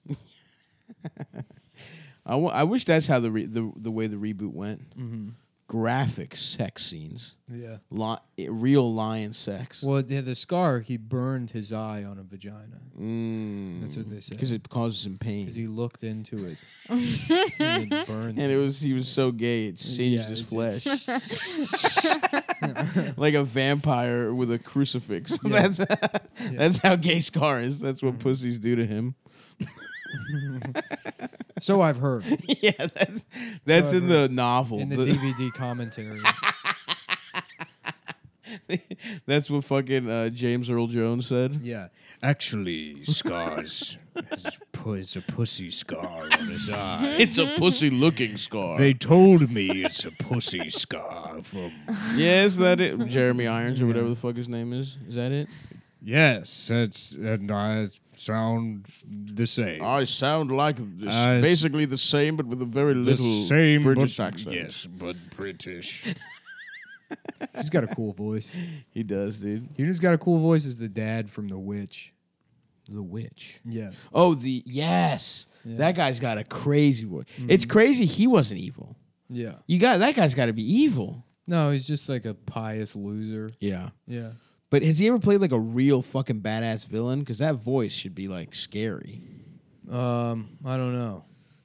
[SPEAKER 2] I, w- I wish that's how the re- the the way the reboot went.
[SPEAKER 1] Mm-hmm.
[SPEAKER 2] Graphic sex scenes,
[SPEAKER 1] Yeah.
[SPEAKER 2] Li- real lion sex.
[SPEAKER 1] Well, yeah, the Scar, he burned his eye on a vagina
[SPEAKER 2] Mm.
[SPEAKER 1] That's what they say.
[SPEAKER 2] Because it causes him pain.
[SPEAKER 1] because he looked into it. and it burned.
[SPEAKER 2] and it was he was so gay it singed
[SPEAKER 1] Yeah,
[SPEAKER 2] his
[SPEAKER 1] it
[SPEAKER 2] flesh like a vampire with a crucifix.
[SPEAKER 1] Yeah.
[SPEAKER 2] That's that's how gay Scar is. That's what pussies do to him.
[SPEAKER 1] So I've heard
[SPEAKER 2] Yeah, that's that's
[SPEAKER 1] So
[SPEAKER 2] in
[SPEAKER 1] I've
[SPEAKER 2] the
[SPEAKER 1] heard.
[SPEAKER 2] novel.
[SPEAKER 1] in the
[SPEAKER 2] The-
[SPEAKER 1] D V D commentary.
[SPEAKER 2] that's what fucking uh, James Earl Jones said.
[SPEAKER 1] Yeah. Actually, Scar's has pu- is a pussy scar on his eye.
[SPEAKER 2] It's a pussy looking scar.
[SPEAKER 1] They told me it's a pussy scar from.
[SPEAKER 2] Yeah, is that it? Jeremy Irons or whatever the fuck his name is. Is that it?
[SPEAKER 1] Yes, it's and I sound the same.
[SPEAKER 2] I sound like this,
[SPEAKER 1] Uh, s-
[SPEAKER 2] basically the same, but with a very little British accent.
[SPEAKER 1] Yes, but British. He's got a cool voice.
[SPEAKER 2] He does, dude.
[SPEAKER 1] He just got a cool voice as the dad from The Witch.
[SPEAKER 2] The Witch.
[SPEAKER 1] Yeah.
[SPEAKER 2] Oh, the yes,
[SPEAKER 1] Yeah.
[SPEAKER 2] that guy's got a crazy voice. It's crazy he wasn't evil.
[SPEAKER 1] Yeah.
[SPEAKER 2] You got that guy's got to be evil.
[SPEAKER 1] No, he's just like a pious loser.
[SPEAKER 2] Yeah.
[SPEAKER 1] Yeah.
[SPEAKER 2] But has he ever played like a real fucking badass villain? Because that voice should be like scary.
[SPEAKER 1] Um, I don't know.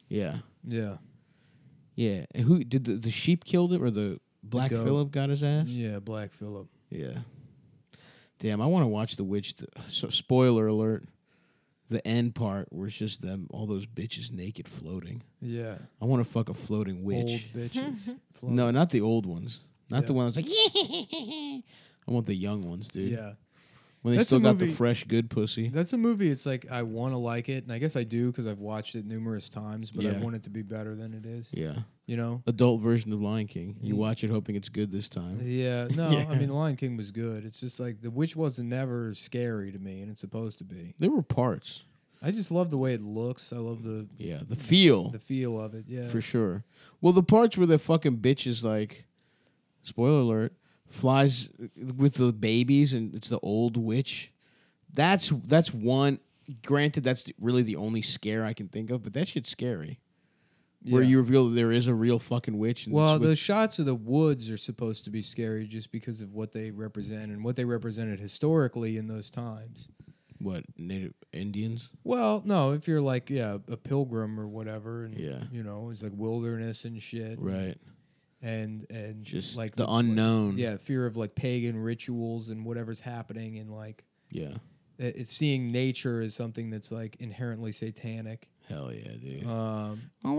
[SPEAKER 2] Yeah.
[SPEAKER 1] Yeah.
[SPEAKER 2] Yeah. And who did the, the sheep killed him or the Black
[SPEAKER 1] goat.
[SPEAKER 2] Phillip got his ass?
[SPEAKER 1] Yeah, Black Phillip.
[SPEAKER 2] Yeah. Damn, I want to watch The Witch. The, so, spoiler alert. The end part where it's just them, all those bitches naked floating.
[SPEAKER 1] Yeah.
[SPEAKER 2] I want to fuck a floating
[SPEAKER 1] Old
[SPEAKER 2] witch.
[SPEAKER 1] bitches.
[SPEAKER 2] No, not the old ones. Not the
[SPEAKER 1] Yeah.
[SPEAKER 2] one that's like, I want the young ones, dude.
[SPEAKER 1] Yeah.
[SPEAKER 2] When they
[SPEAKER 1] That's
[SPEAKER 2] still
[SPEAKER 1] a
[SPEAKER 2] got the
[SPEAKER 1] movie-
[SPEAKER 2] fresh, good pussy.
[SPEAKER 1] That's a movie. It's like I want to like it, and I guess I do because I've watched it numerous times. But I
[SPEAKER 2] Yeah.
[SPEAKER 1] want it to be better than it is.
[SPEAKER 2] Yeah.
[SPEAKER 1] You know?
[SPEAKER 2] Adult version of Lion King. You
[SPEAKER 1] Mm.
[SPEAKER 2] watch it hoping it's good this time.
[SPEAKER 1] Yeah. No,
[SPEAKER 2] Yeah.
[SPEAKER 1] I mean, Lion King was good. It's just like the witch wasn't never scary to me, and it's supposed to be.
[SPEAKER 2] There were parts.
[SPEAKER 1] I just love the way it looks. I love the
[SPEAKER 2] Yeah. The feel.
[SPEAKER 1] the feel of it. Yeah.
[SPEAKER 2] For sure. Well, the parts where the fucking bitch is like, spoiler alert, flies with the babies and it's the old witch. That's that's one. Granted, that's the- really the only scare I can think of, but that shit's scary. Where
[SPEAKER 1] Yeah.
[SPEAKER 2] you reveal that there is a real fucking witch. And
[SPEAKER 1] Well,
[SPEAKER 2] it's
[SPEAKER 1] the
[SPEAKER 2] with-
[SPEAKER 1] shots of the woods are supposed to be scary just because of what they represent and what they represented historically in those times.
[SPEAKER 2] what Native Indians?
[SPEAKER 1] Well, no, if you're like, yeah, a pilgrim or whatever, and
[SPEAKER 2] Yeah.
[SPEAKER 1] you know, it's like wilderness and shit,
[SPEAKER 2] Right.
[SPEAKER 1] and and
[SPEAKER 2] Just
[SPEAKER 1] like
[SPEAKER 2] the unknown.
[SPEAKER 1] yeah, fear of like pagan rituals and whatever's happening, and like
[SPEAKER 2] Yeah.
[SPEAKER 1] it, it's seeing nature as something that's like inherently satanic.
[SPEAKER 2] Hell yeah, dude.
[SPEAKER 1] Um,
[SPEAKER 2] but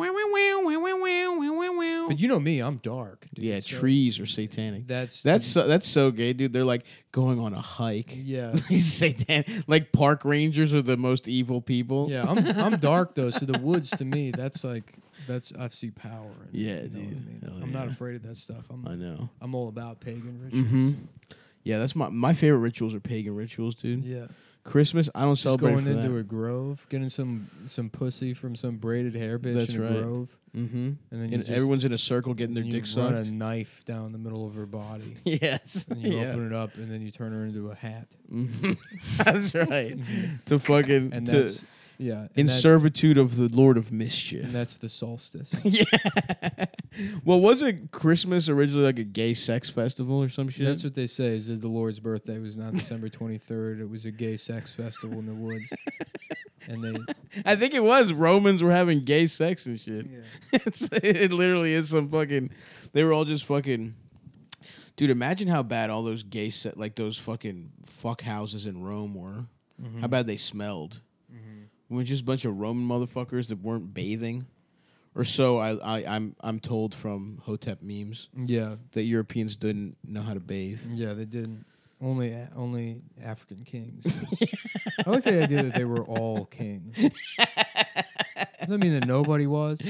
[SPEAKER 1] but you know me, I'm dark. Dude,
[SPEAKER 2] yeah,
[SPEAKER 1] so
[SPEAKER 2] trees are satanic.
[SPEAKER 1] That's
[SPEAKER 2] That's so, that's so gay, dude. They're like going on a hike.
[SPEAKER 1] yeah.
[SPEAKER 2] He's satanic. Like park rangers are the most evil people.
[SPEAKER 1] Yeah, I'm I'm dark though, so the woods to me, that's like that's I see power. In it,
[SPEAKER 2] Yeah,
[SPEAKER 1] you know what
[SPEAKER 2] dude.
[SPEAKER 1] I mean?
[SPEAKER 2] Hell
[SPEAKER 1] I'm not
[SPEAKER 2] yeah.
[SPEAKER 1] afraid of that stuff. I'm
[SPEAKER 2] I know.
[SPEAKER 1] I'm all about pagan rituals.
[SPEAKER 2] Mm-hmm. Yeah, that's my my favorite rituals are pagan rituals, dude.
[SPEAKER 1] Yeah,
[SPEAKER 2] Christmas, I don't
[SPEAKER 1] just
[SPEAKER 2] celebrate
[SPEAKER 1] going
[SPEAKER 2] for
[SPEAKER 1] into
[SPEAKER 2] that.
[SPEAKER 1] a grove, getting some some pussy from some braided hair bitch
[SPEAKER 2] That's
[SPEAKER 1] in a
[SPEAKER 2] right.
[SPEAKER 1] grove,
[SPEAKER 2] Mm-hmm.
[SPEAKER 1] and then you
[SPEAKER 2] And
[SPEAKER 1] just,
[SPEAKER 2] everyone's in a circle getting their
[SPEAKER 1] and
[SPEAKER 2] dick
[SPEAKER 1] you run
[SPEAKER 2] sucked.
[SPEAKER 1] a knife down the middle of her body.
[SPEAKER 2] Yes.
[SPEAKER 1] And you
[SPEAKER 2] yeah.
[SPEAKER 1] open it up, and then you turn her into a hat.
[SPEAKER 2] Mhm. That's right. to fucking
[SPEAKER 1] And
[SPEAKER 2] to
[SPEAKER 1] that's yeah, and
[SPEAKER 2] in
[SPEAKER 1] that's,
[SPEAKER 2] servitude of the Lord of
[SPEAKER 1] and
[SPEAKER 2] Mischief.
[SPEAKER 1] that's the solstice.
[SPEAKER 2] Yeah. Well, wasn't Christmas originally like a gay sex festival or some shit?
[SPEAKER 1] That's what they say. Is that the Lord's birthday was not December twenty-third. It was a gay sex festival in the woods, and they
[SPEAKER 2] I think it was. Romans were having gay sex and shit.
[SPEAKER 1] yeah.
[SPEAKER 2] It's, it literally is some fucking. They were all just fucking. Dude, imagine how bad all those gay set like those fucking fuck houses in Rome were.
[SPEAKER 1] Mm-hmm.
[SPEAKER 2] How bad they smelled. When just a bunch of Roman motherfuckers that weren't bathing, or so I, I I'm I'm told from Hotep memes
[SPEAKER 1] Yeah,
[SPEAKER 2] that Europeans didn't know how to bathe.
[SPEAKER 1] yeah, they didn't. Only a- only African kings. I like the idea that they were all kings. Does that mean that nobody was?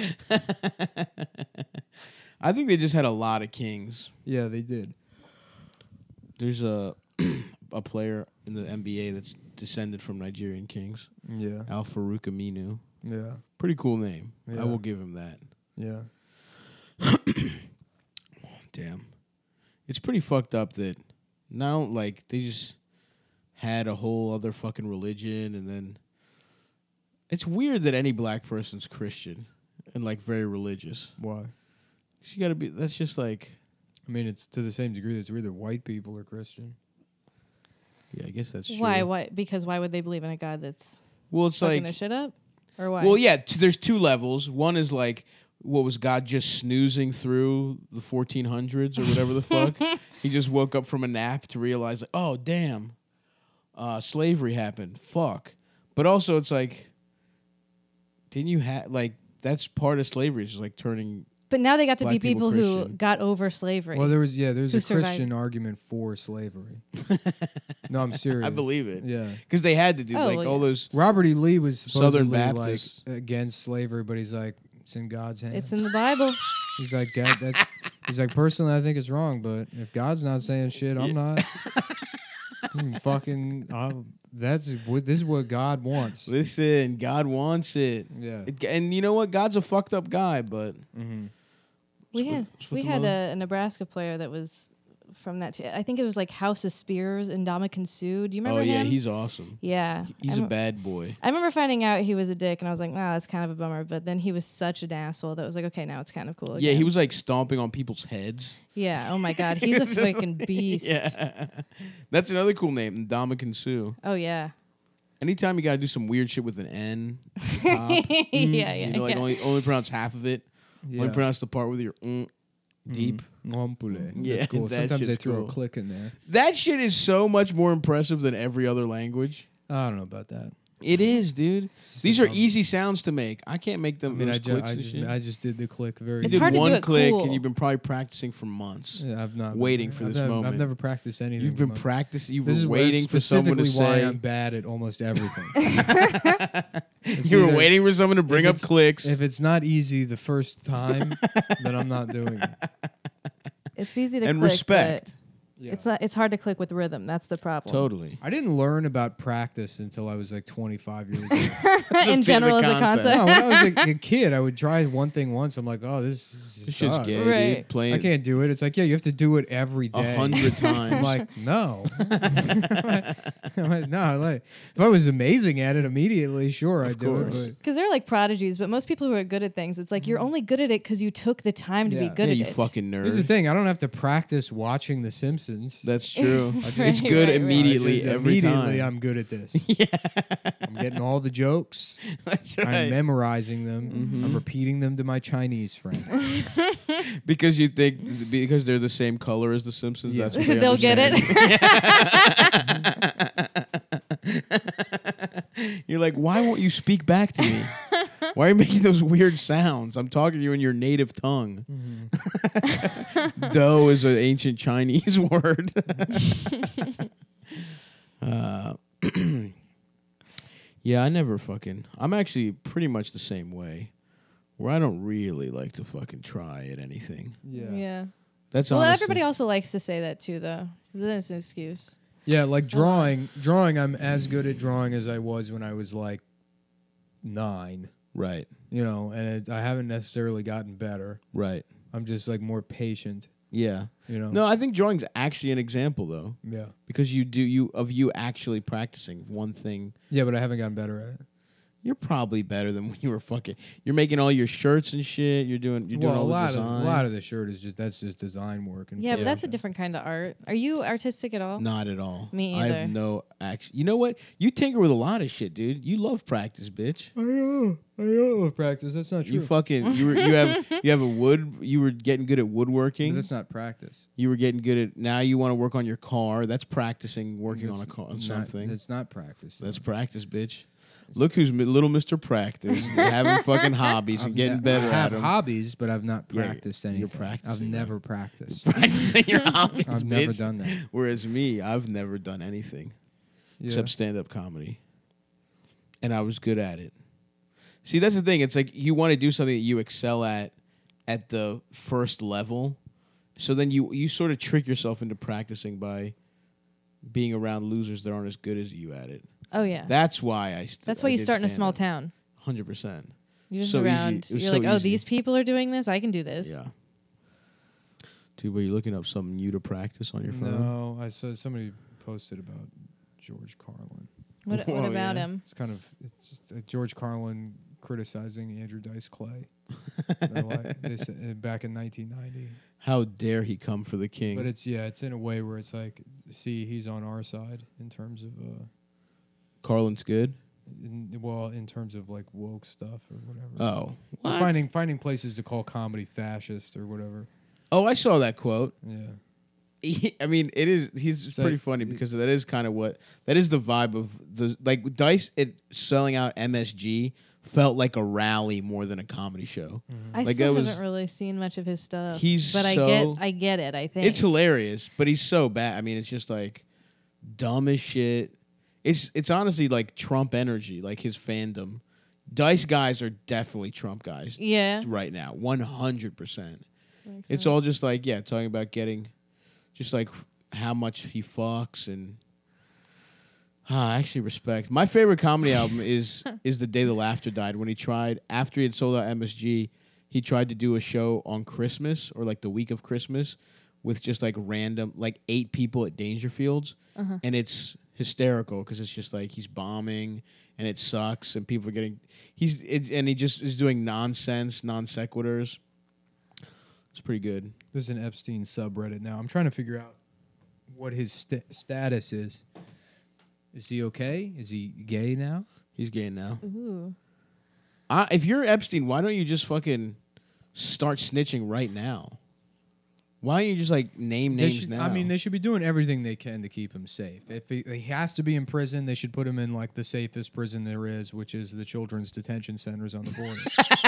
[SPEAKER 2] I think they just had a lot of kings.
[SPEAKER 1] Yeah, they did.
[SPEAKER 2] There's a a player in the N B A that's descended from Nigerian kings,
[SPEAKER 1] Yeah,
[SPEAKER 2] Al Farouk Aminu.
[SPEAKER 1] yeah,
[SPEAKER 2] Pretty cool name.
[SPEAKER 1] Yeah.
[SPEAKER 2] I will give him that.
[SPEAKER 1] yeah.
[SPEAKER 2] Damn. It's pretty fucked up that not like they just had a whole other fucking religion and then it's weird that any black person's Christian and like very religious.
[SPEAKER 1] Why?
[SPEAKER 2] 'Cause you gotta be that's just like
[SPEAKER 1] I mean, it's to the same degree that it's either white people or Christian.
[SPEAKER 2] yeah, I guess that's true.
[SPEAKER 3] Why? Why? Because why would they believe in a God that's
[SPEAKER 2] Well, it's
[SPEAKER 3] fucking
[SPEAKER 2] like
[SPEAKER 3] their shit up? Or why?
[SPEAKER 2] well, yeah, t- there's two levels. One is like what was God just snoozing through the fourteen hundreds or whatever the fuck? He just woke up from a nap to realize, like, oh, damn, uh, slavery happened. Fuck. But also, it's like, didn't you have, like, that's part of slavery, is like turning,
[SPEAKER 3] But now they got to
[SPEAKER 2] Black
[SPEAKER 3] be
[SPEAKER 2] people
[SPEAKER 3] people who
[SPEAKER 2] Christian.
[SPEAKER 3] got over slavery.
[SPEAKER 1] Well, there was yeah, there's
[SPEAKER 3] Who
[SPEAKER 1] a
[SPEAKER 3] survived.
[SPEAKER 1] Christian argument for slavery. No, I'm serious.
[SPEAKER 2] I believe it.
[SPEAKER 1] Yeah.
[SPEAKER 2] Because they had to do,
[SPEAKER 3] Oh,
[SPEAKER 2] like,
[SPEAKER 3] well,
[SPEAKER 2] all
[SPEAKER 3] yeah.
[SPEAKER 2] those,
[SPEAKER 1] Robert E. Lee was supposedly
[SPEAKER 2] Southern Baptists.
[SPEAKER 1] like against slavery, but he's like, it's in God's hands.
[SPEAKER 3] it's in the Bible.
[SPEAKER 1] He's like, God, that's. He's like, personally, I think it's wrong, but if God's not saying shit, I'm not. Mm, fucking, I'll, that's what this is what God wants.
[SPEAKER 2] listen, God wants it.
[SPEAKER 1] Yeah.
[SPEAKER 2] It- And you know what? God's a fucked up guy, but
[SPEAKER 1] Mm-hmm.
[SPEAKER 3] We
[SPEAKER 2] Split-
[SPEAKER 3] had
[SPEAKER 2] split
[SPEAKER 3] we
[SPEAKER 2] them
[SPEAKER 3] had
[SPEAKER 2] up.
[SPEAKER 3] a, a Nebraska player that was from that. T- I think it was like House of Spears and Dominican Sue. Do you remember
[SPEAKER 2] oh, yeah,
[SPEAKER 3] him?
[SPEAKER 2] he's awesome.
[SPEAKER 3] yeah.
[SPEAKER 2] He's
[SPEAKER 3] I
[SPEAKER 2] a
[SPEAKER 3] rem-
[SPEAKER 2] bad boy.
[SPEAKER 3] I remember finding out he was a dick, and I was like, "Wow, that's kind of a bummer." But then he was such an asshole that was like, "Okay, now it's kind of cool."
[SPEAKER 2] Yeah, he
[SPEAKER 3] again.
[SPEAKER 2] was like stomping on people's heads.
[SPEAKER 3] Yeah. Oh my God, he's a freaking beast.
[SPEAKER 2] Yeah. That's another cool name, Dominican Sue.
[SPEAKER 3] Oh yeah.
[SPEAKER 2] Anytime you gotta do some weird shit with an N. at the top,
[SPEAKER 3] yeah, yeah,
[SPEAKER 2] you know, like
[SPEAKER 3] yeah.
[SPEAKER 2] only only pronounce half of it.
[SPEAKER 1] Yeah.
[SPEAKER 2] Only pronounce the part with your mm, deep.
[SPEAKER 1] Ompule.
[SPEAKER 2] Yeah,
[SPEAKER 1] That's cool.
[SPEAKER 2] that
[SPEAKER 1] Sometimes they
[SPEAKER 2] shit's
[SPEAKER 1] throw
[SPEAKER 2] cool.
[SPEAKER 1] a click in there.
[SPEAKER 2] That shit is so much more impressive than every other language.
[SPEAKER 1] I don't know about that.
[SPEAKER 2] It is, dude.
[SPEAKER 1] It's
[SPEAKER 2] These
[SPEAKER 1] a
[SPEAKER 2] are
[SPEAKER 1] dumb-
[SPEAKER 2] easy sounds to make. I can't make
[SPEAKER 1] I
[SPEAKER 2] them
[SPEAKER 1] mean,
[SPEAKER 2] those
[SPEAKER 1] I, ju-
[SPEAKER 2] clicks
[SPEAKER 1] I,
[SPEAKER 2] and
[SPEAKER 1] just,
[SPEAKER 2] shit.
[SPEAKER 1] I just did the click very.
[SPEAKER 2] You
[SPEAKER 3] It's
[SPEAKER 2] did
[SPEAKER 3] hard to do
[SPEAKER 2] one
[SPEAKER 3] it
[SPEAKER 2] click,
[SPEAKER 3] cool.
[SPEAKER 2] and you've been probably practicing for months.
[SPEAKER 1] Yeah, I've not
[SPEAKER 2] waiting for
[SPEAKER 1] I've
[SPEAKER 2] this
[SPEAKER 1] never,
[SPEAKER 2] moment.
[SPEAKER 1] I've never practiced anything.
[SPEAKER 2] You've been
[SPEAKER 1] much.
[SPEAKER 2] practicing. You
[SPEAKER 1] This
[SPEAKER 2] were
[SPEAKER 1] is where-
[SPEAKER 2] waiting for someone to
[SPEAKER 1] specifically why
[SPEAKER 2] say.
[SPEAKER 1] I'm bad at almost everything. It's
[SPEAKER 2] You were
[SPEAKER 1] either-
[SPEAKER 2] waiting for someone to bring
[SPEAKER 1] if
[SPEAKER 2] up
[SPEAKER 1] it's-
[SPEAKER 2] clicks.
[SPEAKER 1] If it's not easy the first time, then I'm not doing it.
[SPEAKER 3] It's easy to
[SPEAKER 2] and
[SPEAKER 3] click,
[SPEAKER 2] respect.
[SPEAKER 3] but it's not. It's hard to click with rhythm. That's the problem.
[SPEAKER 2] Totally.
[SPEAKER 1] I didn't learn about practice until I was like twenty-five years old.
[SPEAKER 3] In
[SPEAKER 2] the
[SPEAKER 3] general, as a
[SPEAKER 2] concept.
[SPEAKER 3] concept.
[SPEAKER 1] No, when I was like a kid, I would try one thing once. I'm like, oh, this, this
[SPEAKER 2] This shit's
[SPEAKER 1] sucks.
[SPEAKER 2] gay,
[SPEAKER 3] Right.
[SPEAKER 2] dude. Playing
[SPEAKER 1] I can't do it. It's like, yeah, you have to do it every
[SPEAKER 2] a
[SPEAKER 1] day.
[SPEAKER 2] hundred times.
[SPEAKER 1] I'm like, no. I'm like, no, like if I was amazing at it immediately, sure,
[SPEAKER 2] Of
[SPEAKER 1] I'd do
[SPEAKER 2] course.
[SPEAKER 1] it.
[SPEAKER 3] Because they're like prodigies, but most people who are good at things, it's like you're only good at it because you took the time to
[SPEAKER 1] Yeah.
[SPEAKER 3] be good
[SPEAKER 2] yeah,
[SPEAKER 3] at
[SPEAKER 2] you
[SPEAKER 3] it.
[SPEAKER 2] fucking
[SPEAKER 1] But
[SPEAKER 2] nerd.
[SPEAKER 1] here's the thing: I don't have to practice watching The Simpsons.
[SPEAKER 2] That's true.
[SPEAKER 3] Right,
[SPEAKER 2] It's good
[SPEAKER 3] right, right.
[SPEAKER 2] immediately
[SPEAKER 1] I just-
[SPEAKER 2] every
[SPEAKER 1] immediately,
[SPEAKER 2] time.
[SPEAKER 1] I'm good at this.
[SPEAKER 2] yeah,
[SPEAKER 1] I'm getting all the jokes.
[SPEAKER 2] that's
[SPEAKER 1] I'm
[SPEAKER 2] right.
[SPEAKER 1] memorizing them.
[SPEAKER 2] Mhm.
[SPEAKER 1] I'm repeating them to my Chinese friend.
[SPEAKER 2] Because you think because they're the same color as the Simpsons,
[SPEAKER 1] Yeah.
[SPEAKER 2] that's what they
[SPEAKER 3] They'll get
[SPEAKER 2] it. You're like, why won't you speak back to me? Why are you making those weird sounds? I'm talking to you in your native tongue. Dough is an ancient Chinese word. uh, yeah, I never fucking. I'm actually pretty much the same way, where I don't really like to fucking try at anything.
[SPEAKER 1] Yeah.
[SPEAKER 3] Yeah.
[SPEAKER 2] That's
[SPEAKER 3] Well,
[SPEAKER 2] honestly,
[SPEAKER 3] everybody also likes to say that too, though. 'Cause then it's an excuse.
[SPEAKER 1] Yeah, like drawing. Drawing, I'm as good at drawing as I was when I was like nine.
[SPEAKER 2] right,
[SPEAKER 1] You know, and it, I haven't necessarily gotten better.
[SPEAKER 2] right,
[SPEAKER 1] I'm just like more patient.
[SPEAKER 2] yeah.
[SPEAKER 1] You know.
[SPEAKER 2] No, I think drawing's actually an example though,
[SPEAKER 1] Yeah.
[SPEAKER 2] because you do you of you actually practicing one thing.
[SPEAKER 1] Yeah, but I haven't gotten better at it.
[SPEAKER 2] You're probably better than when you were fucking. You're making all your shirts and shit. You're doing. You're doing
[SPEAKER 1] well, a
[SPEAKER 2] all
[SPEAKER 1] lot
[SPEAKER 2] the
[SPEAKER 1] of
[SPEAKER 2] design.
[SPEAKER 1] a lot of the shirt is just that's just design work. And
[SPEAKER 3] Yeah, but
[SPEAKER 2] Yeah.
[SPEAKER 3] that's a different kind of art. Are you artistic at all?
[SPEAKER 2] Not at all.
[SPEAKER 3] Me
[SPEAKER 2] I
[SPEAKER 3] either.
[SPEAKER 2] have no action. You know what? You tinker with a lot of shit, dude. You love practice, bitch.
[SPEAKER 1] I know. I know of practice. That's not true.
[SPEAKER 2] You fucking. You were. You have. You have a wood. You were getting good at
[SPEAKER 1] But
[SPEAKER 2] woodworking.
[SPEAKER 1] that's not practice.
[SPEAKER 2] You were getting good at. Now you want to work on your car. That's practicing working on a
[SPEAKER 1] That's
[SPEAKER 2] car on
[SPEAKER 1] not-
[SPEAKER 2] something.
[SPEAKER 1] It's not practice.
[SPEAKER 2] That's practice, bitch. Look who's mi- little Mister Practice, having fucking hobbies and
[SPEAKER 1] I've
[SPEAKER 2] getting
[SPEAKER 1] ne-
[SPEAKER 2] better
[SPEAKER 1] I have
[SPEAKER 2] at them.
[SPEAKER 1] hobbies, but I've not
[SPEAKER 2] Yeah,
[SPEAKER 1] practiced
[SPEAKER 2] you're
[SPEAKER 1] anything. I've
[SPEAKER 2] practicing
[SPEAKER 1] never practiced.
[SPEAKER 2] Practicing your hobbies,
[SPEAKER 1] I've
[SPEAKER 2] bitch.
[SPEAKER 1] never done that.
[SPEAKER 2] Whereas me, I've never done anything
[SPEAKER 1] Yeah.
[SPEAKER 2] except stand-up comedy, and I was good at it. See, that's the thing. It's like you want to do something that you excel at at the first level, so then you you sort of trick yourself into practicing by being around losers that aren't as good as you at it.
[SPEAKER 3] Oh yeah.
[SPEAKER 2] That's why I. St-
[SPEAKER 3] That's why
[SPEAKER 2] I
[SPEAKER 3] you
[SPEAKER 2] did
[SPEAKER 3] start in a small
[SPEAKER 2] stand-up.
[SPEAKER 3] town.
[SPEAKER 2] Hundred percent.
[SPEAKER 3] You're just
[SPEAKER 2] So easy.
[SPEAKER 3] around.
[SPEAKER 2] It was
[SPEAKER 3] You're
[SPEAKER 2] so
[SPEAKER 3] like, oh,
[SPEAKER 2] easy.
[SPEAKER 3] these people are doing this. I can do this.
[SPEAKER 2] Yeah. Dude, were you looking up something new to practice on your phone?
[SPEAKER 1] No, I saw somebody posted about George Carlin.
[SPEAKER 3] What, what
[SPEAKER 2] Whoa,
[SPEAKER 3] about
[SPEAKER 2] yeah.
[SPEAKER 3] him?
[SPEAKER 1] It's kind of it's just, uh, George Carlin criticizing Andrew Dice Clay. They're like, they said, uh, back in nineteen ninety.
[SPEAKER 2] How dare he come for the king?
[SPEAKER 1] But it's yeah, it's in a way where it's like, see, he's on our side in terms of uh,
[SPEAKER 2] Carlin's good.
[SPEAKER 1] in, well, in terms of like woke stuff or whatever.
[SPEAKER 2] Oh,
[SPEAKER 1] Or
[SPEAKER 2] what?
[SPEAKER 1] finding finding places to call comedy fascist or whatever.
[SPEAKER 2] Oh, I saw that quote.
[SPEAKER 1] Yeah.
[SPEAKER 2] I mean, it is. He's
[SPEAKER 1] So
[SPEAKER 2] pretty
[SPEAKER 1] it-
[SPEAKER 2] funny
[SPEAKER 1] it-
[SPEAKER 2] because that is kind of what that is the vibe of the like Dice. It selling out M S G felt like a rally more than a comedy show.
[SPEAKER 3] I
[SPEAKER 2] Like,
[SPEAKER 3] still
[SPEAKER 2] that was-
[SPEAKER 3] haven't really seen much of his stuff.
[SPEAKER 2] He's
[SPEAKER 3] but I
[SPEAKER 2] so-
[SPEAKER 3] get, I get it. I think
[SPEAKER 2] It's hilarious, but he's so bad. I mean, it's just like dumb as shit. It's it's honestly like Trump energy, like his fandom. Dice guys are definitely Trump guys
[SPEAKER 3] yeah.
[SPEAKER 2] right now, one hundred percent.
[SPEAKER 3] Makes
[SPEAKER 2] It's
[SPEAKER 3] sense.
[SPEAKER 2] all just like, yeah, talking about getting, just like how much he fucks and. Ah, I actually respect. My favorite comedy album is is The Day the Laughter Died, when he tried, after he had sold out M S G, he tried to do a show on Christmas or like the week of Christmas with just like random, like eight people at Dangerfields.
[SPEAKER 3] Uh-huh.
[SPEAKER 2] And it's hysterical because it's just like he's bombing and it sucks and people are getting, he's, it, and he just is doing nonsense, non sequiturs. It's pretty good.
[SPEAKER 1] There's an Epstein subreddit now. I'm trying to figure out what his st- status is. Is he okay? Is he gay now?
[SPEAKER 2] He's gay now.
[SPEAKER 3] Ooh.
[SPEAKER 2] Uh, if you're Epstein, why don't you just fucking start snitching right now? Why don't you just like name
[SPEAKER 1] They
[SPEAKER 2] names
[SPEAKER 1] should-
[SPEAKER 2] now?
[SPEAKER 1] I mean, they should be doing everything they can to keep him safe. If he, he has to be in prison, they should put him in like the safest prison there is, which is the children's detention centers on the border.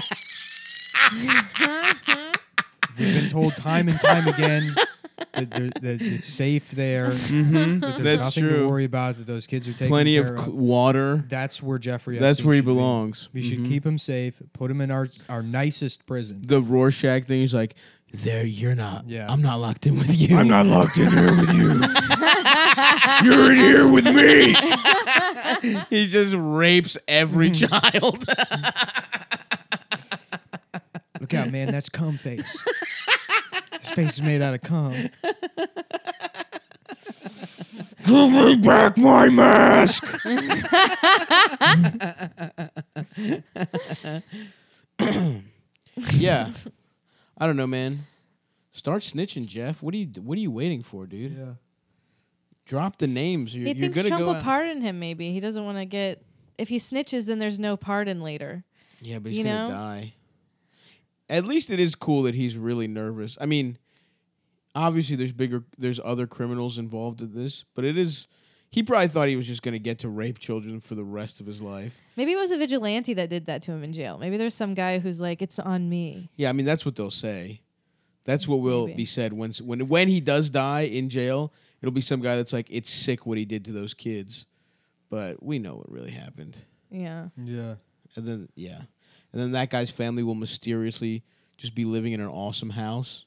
[SPEAKER 1] We've been told time and time again that, there- that it's safe there.
[SPEAKER 2] Mhm.
[SPEAKER 1] That there's
[SPEAKER 2] That's
[SPEAKER 1] nothing
[SPEAKER 2] true.
[SPEAKER 1] to worry about. That those kids are taken
[SPEAKER 2] Plenty
[SPEAKER 1] care
[SPEAKER 2] of cl- water.
[SPEAKER 1] That's where Jeffrey.
[SPEAKER 2] That's
[SPEAKER 1] Epstein
[SPEAKER 2] where he
[SPEAKER 1] should be.
[SPEAKER 2] belongs.
[SPEAKER 1] We should
[SPEAKER 2] Mhm.
[SPEAKER 1] keep him safe. Put him in our our nicest prison.
[SPEAKER 2] The Rorschach thing. He's like, there, you're not.
[SPEAKER 1] Yeah.
[SPEAKER 2] I'm not locked in with you.
[SPEAKER 1] I'm not locked in here with you. You're in here with me.
[SPEAKER 2] He just rapes every child.
[SPEAKER 1] Look out, man. That's cum face. His face is made out of cum. Give me back my mask.
[SPEAKER 2] Yeah. I don't know, man. Start snitching, Jeff. What are you What are you waiting for, dude?
[SPEAKER 1] Yeah.
[SPEAKER 2] Drop the names. You're,
[SPEAKER 3] He
[SPEAKER 2] you're
[SPEAKER 3] thinks
[SPEAKER 2] gonna
[SPEAKER 3] Trump
[SPEAKER 2] go.
[SPEAKER 3] will
[SPEAKER 2] out-
[SPEAKER 3] pardon him. Maybe he doesn't want to get. If he snitches, then there's no pardon later.
[SPEAKER 2] Yeah, but he's
[SPEAKER 3] you
[SPEAKER 2] gonna
[SPEAKER 3] know?
[SPEAKER 2] die. At least it is cool that he's really nervous. I mean, obviously there's bigger, there's other criminals involved in this, but it is. He probably thought he was just gonna get to rape children for the rest of his life.
[SPEAKER 3] Maybe it was a vigilante that did that to him in jail. Maybe there's some guy who's like, it's on me.
[SPEAKER 2] Yeah, I mean that's what they'll say. That's what will
[SPEAKER 3] Maybe.
[SPEAKER 2] be said when when when he does die in jail. It'll be some guy that's like, it's sick what he did to those kids, but we know what really happened.
[SPEAKER 3] Yeah.
[SPEAKER 1] Yeah.
[SPEAKER 2] And then yeah, and then that guy's family will mysteriously just be living in an awesome house.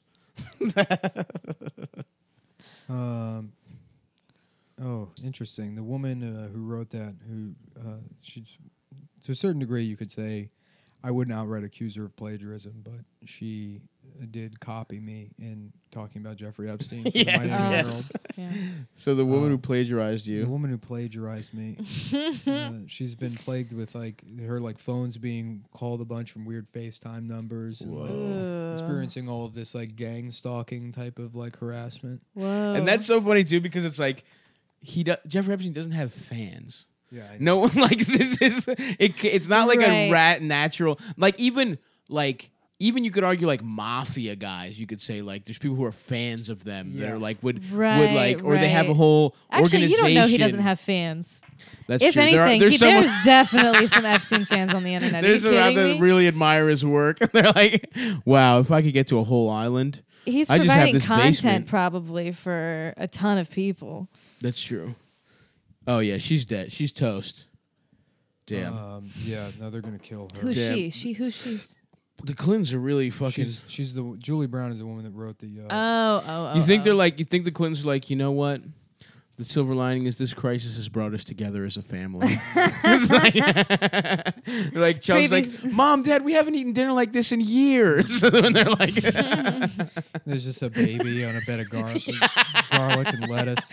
[SPEAKER 1] Um. Oh, interesting. The woman uh, who wrote that, who uh, she's to a certain degree, you could say, I wouldn't outright accuse her of plagiarism, but she uh, did copy me in talking about Jeffrey Epstein. for the
[SPEAKER 2] Yes,
[SPEAKER 1] Mighty
[SPEAKER 3] yes.
[SPEAKER 1] World.
[SPEAKER 3] Yeah.
[SPEAKER 2] So the woman
[SPEAKER 1] Uh,
[SPEAKER 2] who plagiarized
[SPEAKER 1] The
[SPEAKER 2] you.
[SPEAKER 1] woman who plagiarized me, uh, she's been plagued with like her like phones being called a bunch from weird FaceTime numbers and like,
[SPEAKER 3] Ugh.
[SPEAKER 1] experiencing all of this like gang stalking type of like harassment.
[SPEAKER 3] Whoa.
[SPEAKER 2] And that's so funny too because it's like he do- Jeffrey Epstein doesn't have fans.
[SPEAKER 1] Yeah, I
[SPEAKER 2] No one like this is it. c- It's not like a
[SPEAKER 3] Right.
[SPEAKER 2] rat natural. Like even like even you could argue like mafia guys. You could say like there's people who are fans of them that
[SPEAKER 1] Yeah.
[SPEAKER 2] are like would would
[SPEAKER 3] Right,
[SPEAKER 2] like or they have a
[SPEAKER 3] right.
[SPEAKER 2] whole
[SPEAKER 3] Actually, you
[SPEAKER 2] organization.
[SPEAKER 3] don't know he doesn't have fans.
[SPEAKER 2] That's
[SPEAKER 3] if
[SPEAKER 2] true.
[SPEAKER 3] anything,
[SPEAKER 2] there are, there's
[SPEAKER 3] he,
[SPEAKER 2] someone,
[SPEAKER 3] there's definitely some Epstein fans on the internet.
[SPEAKER 2] there's
[SPEAKER 3] Are you
[SPEAKER 2] some out
[SPEAKER 3] kidding
[SPEAKER 2] there that
[SPEAKER 3] me?
[SPEAKER 2] really admire his work. They're like, wow, if I could get to a whole island.
[SPEAKER 3] He's
[SPEAKER 2] I just have
[SPEAKER 3] providing
[SPEAKER 2] this
[SPEAKER 3] content
[SPEAKER 2] basement.
[SPEAKER 3] probably for a ton of people.
[SPEAKER 2] That's true. Oh yeah, she's dead. She's toast. Damn.
[SPEAKER 1] Um, yeah, no, they're gonna kill her.
[SPEAKER 3] Who's
[SPEAKER 2] Damn.
[SPEAKER 3] she? She who she's?
[SPEAKER 2] the Clintons are really fucking.
[SPEAKER 1] She's she's the Julie Brown is the woman that wrote the. Uh,
[SPEAKER 3] Oh, oh, oh.
[SPEAKER 2] You think
[SPEAKER 3] oh.
[SPEAKER 2] they're like? You think the Clintons are like? You know what? The silver lining is this crisis has brought us together as a family. It's like, like Chelsea's like,
[SPEAKER 3] Previous-
[SPEAKER 2] Mom, Dad, we haven't eaten dinner like this in years. When they're like,
[SPEAKER 1] there's just a baby on a bed of garlic, garlic and lettuce.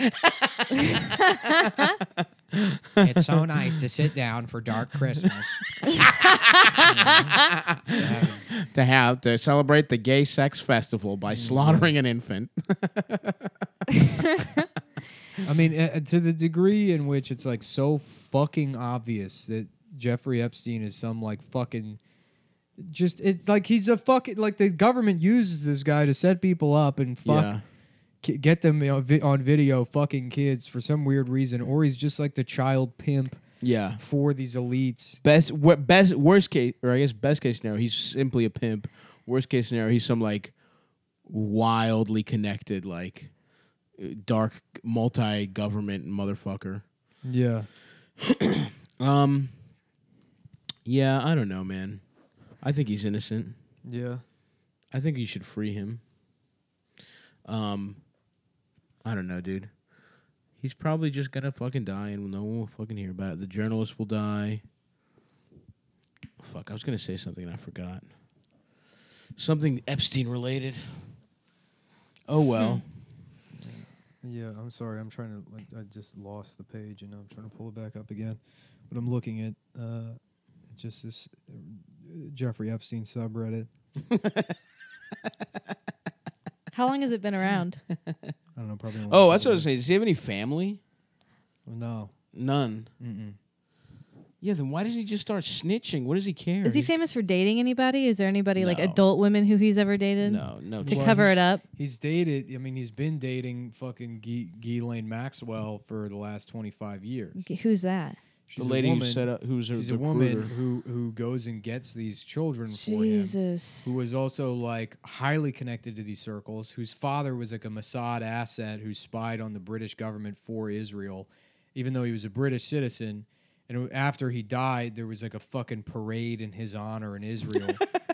[SPEAKER 1] It's so nice to sit down for dark Christmas.
[SPEAKER 2] to have to celebrate the gay sex festival by slaughtering an infant.
[SPEAKER 1] I mean, uh, to the degree in which it's like so fucking obvious that Jeffrey Epstein is some like fucking. Just it's like he's a fucking like the government uses this guy to set people up and fuck
[SPEAKER 2] Yeah.
[SPEAKER 1] ki- get them on, vi- on video fucking kids for some weird reason, or he's just like the child pimp
[SPEAKER 2] Yeah.
[SPEAKER 1] for these elites.
[SPEAKER 2] Best, what best, worst case, or I guess best case scenario, he's simply a pimp. Worst case scenario, he's some like wildly connected, like uh, dark multi-government motherfucker.
[SPEAKER 1] Yeah,
[SPEAKER 2] Um, yeah, I don't know, man. I think he's innocent.
[SPEAKER 1] yeah.
[SPEAKER 2] I think you should free him. Um, I don't know, dude. He's probably just gonna fucking die, and no one will fucking hear about it. The journalist will die. Fuck, I was gonna say something and I forgot. Something Epstein related. Oh well.
[SPEAKER 1] Yeah, I'm sorry. I'm trying to like I just lost the page and I'm trying to pull it back up again. But I'm looking at uh just this uh, Jeffrey Epstein subreddit.
[SPEAKER 3] How long has it been around?
[SPEAKER 1] I don't know, probably. only
[SPEAKER 2] Oh,
[SPEAKER 1] a
[SPEAKER 2] that's what I
[SPEAKER 1] couple
[SPEAKER 2] was saying. Does he have any family?
[SPEAKER 1] days. No.
[SPEAKER 2] None.
[SPEAKER 1] Mm-mm.
[SPEAKER 2] Yeah, then why does he just start snitching? What does he care?
[SPEAKER 3] Is he famous for dating anybody? Is there anybody like
[SPEAKER 2] No.
[SPEAKER 3] adult women who he's ever dated?
[SPEAKER 2] No, no.
[SPEAKER 3] To
[SPEAKER 1] Well,
[SPEAKER 3] cover
[SPEAKER 1] he's-
[SPEAKER 3] it up.
[SPEAKER 1] He's dated. I mean, he's been dating fucking Ghi- Ghislaine Maxwell for the last twenty-five years.
[SPEAKER 3] G- Who's that?
[SPEAKER 2] The
[SPEAKER 1] She's
[SPEAKER 2] lady
[SPEAKER 1] a
[SPEAKER 2] who
[SPEAKER 1] woman,
[SPEAKER 2] set up, who's a
[SPEAKER 1] She's a
[SPEAKER 2] recruiter.
[SPEAKER 1] woman who who goes and gets these children for him.
[SPEAKER 3] Jesus.
[SPEAKER 1] Who was also like highly connected to these circles, whose father was like a Mossad asset who spied on the British government for Israel, even though he was a British citizen. And after he died, there was like a fucking parade in his honor in Israel.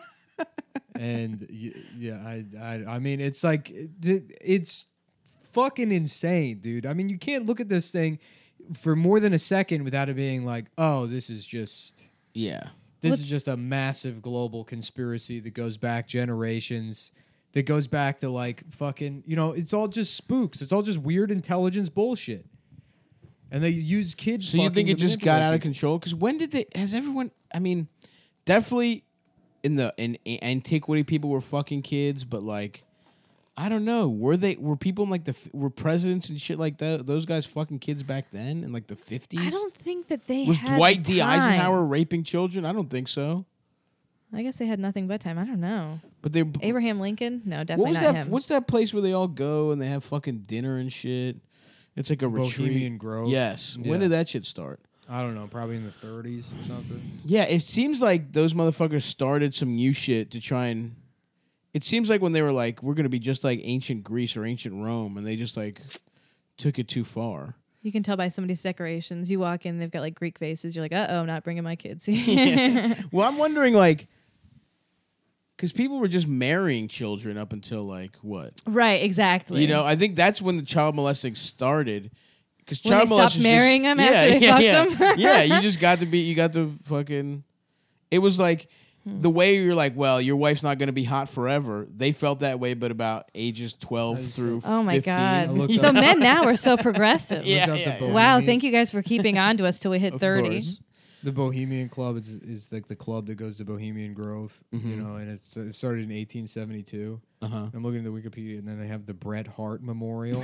[SPEAKER 1] And y- yeah, I, I I mean, it's like it- it's fucking insane, dude. I mean, you can't look at this thing for more than a second without it being like, oh, this is just.
[SPEAKER 2] Yeah.
[SPEAKER 1] This
[SPEAKER 3] Let's-
[SPEAKER 1] is just a massive global conspiracy that goes back generations, that goes back to like fucking, you know, it's all just spooks. It's all just weird intelligence bullshit. And they use kids.
[SPEAKER 2] So you
[SPEAKER 1] fucking
[SPEAKER 2] think
[SPEAKER 1] to
[SPEAKER 2] it just got
[SPEAKER 1] manipulate
[SPEAKER 2] out of
[SPEAKER 1] people.
[SPEAKER 2] control? Because when did they? Has everyone? I mean, definitely in the in, in antiquity, people were fucking kids, but like, I don't know. Were they? Were people in like the f- were presidents and shit like that? Those guys fucking kids back then in like the fifties.
[SPEAKER 3] I don't think that they
[SPEAKER 2] Was
[SPEAKER 3] had
[SPEAKER 2] Dwight D.
[SPEAKER 3] time.
[SPEAKER 2] Eisenhower raping children? I don't think so.
[SPEAKER 3] I guess they had nothing but time. I don't know.
[SPEAKER 2] But they.
[SPEAKER 3] Abraham Lincoln? No, definitely
[SPEAKER 2] What was
[SPEAKER 3] not
[SPEAKER 2] that?
[SPEAKER 3] him.
[SPEAKER 2] What's that place where they all go and they have fucking dinner and shit? It's like a retreat.
[SPEAKER 1] Bohemian Grove.
[SPEAKER 2] Yes. When
[SPEAKER 1] Yeah.
[SPEAKER 2] did that shit start?
[SPEAKER 1] I don't know, probably in the thirties or something.
[SPEAKER 2] Yeah, it seems like those motherfuckers started some new shit to try and. It seems like when they were like, we're gonna be just like ancient Greece or ancient Rome, and they just like took it too far.
[SPEAKER 3] You can tell by somebody's decorations. You walk in, they've got like Greek faces. You're like, uh oh, I'm not bringing my kids.
[SPEAKER 2] Yeah. Well, I'm wondering like, because people were just marrying children up until like what?
[SPEAKER 3] Right, exactly.
[SPEAKER 2] You know, I think that's when the child molesting started. Because
[SPEAKER 3] When
[SPEAKER 2] child
[SPEAKER 3] they stopped
[SPEAKER 2] molesting
[SPEAKER 3] marrying
[SPEAKER 2] just,
[SPEAKER 3] them after
[SPEAKER 2] yeah,
[SPEAKER 3] they
[SPEAKER 2] yeah,
[SPEAKER 3] fucked
[SPEAKER 2] yeah.
[SPEAKER 3] them?
[SPEAKER 2] Yeah, you just got to be. You got to fucking. It was like.
[SPEAKER 3] Hmm.
[SPEAKER 2] The way you're like, well, your wife's not going to be hot forever. They felt that way, but about ages twelve
[SPEAKER 1] Nice.
[SPEAKER 2] through
[SPEAKER 3] Oh my
[SPEAKER 2] fifteen.
[SPEAKER 1] I
[SPEAKER 3] god.
[SPEAKER 1] looked
[SPEAKER 3] So
[SPEAKER 1] up-
[SPEAKER 3] men now are so progressive.
[SPEAKER 2] Yeah,
[SPEAKER 1] Looked up
[SPEAKER 2] yeah,
[SPEAKER 1] the
[SPEAKER 2] yeah.
[SPEAKER 3] Wow,
[SPEAKER 1] Bohemian-
[SPEAKER 3] thank you guys for keeping on to us till we hit
[SPEAKER 2] Of
[SPEAKER 3] thirty.
[SPEAKER 2] course.
[SPEAKER 1] The Bohemian Club is is like the club that goes to Bohemian Grove, you
[SPEAKER 2] Mhm.
[SPEAKER 1] know, and it's it started in eighteen seventy-two.
[SPEAKER 2] Uh-huh.
[SPEAKER 1] I'm looking at the Wikipedia, and then they have the Bret Hart Memorial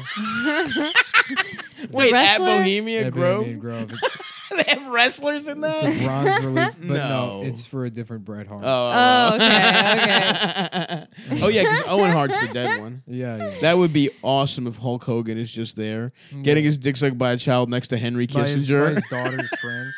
[SPEAKER 2] Wait, at
[SPEAKER 3] wrestler?
[SPEAKER 2] Bohemia
[SPEAKER 1] at
[SPEAKER 2] Grove?
[SPEAKER 1] Bohemian Grove. It's,
[SPEAKER 2] They have wrestlers in
[SPEAKER 1] it's
[SPEAKER 2] that?
[SPEAKER 1] a bronze relief, but no.
[SPEAKER 2] No.
[SPEAKER 1] it's for a different Bret Hart.
[SPEAKER 2] Oh,
[SPEAKER 3] Oh, okay,
[SPEAKER 2] oh, yeah, because Owen Hart's the dead one.
[SPEAKER 1] Yeah, yeah.
[SPEAKER 2] That would be awesome if Hulk Hogan is just there, getting his dick sucked by a child next to Henry
[SPEAKER 1] By his, by
[SPEAKER 2] Kissinger.
[SPEAKER 1] his daughter's friends.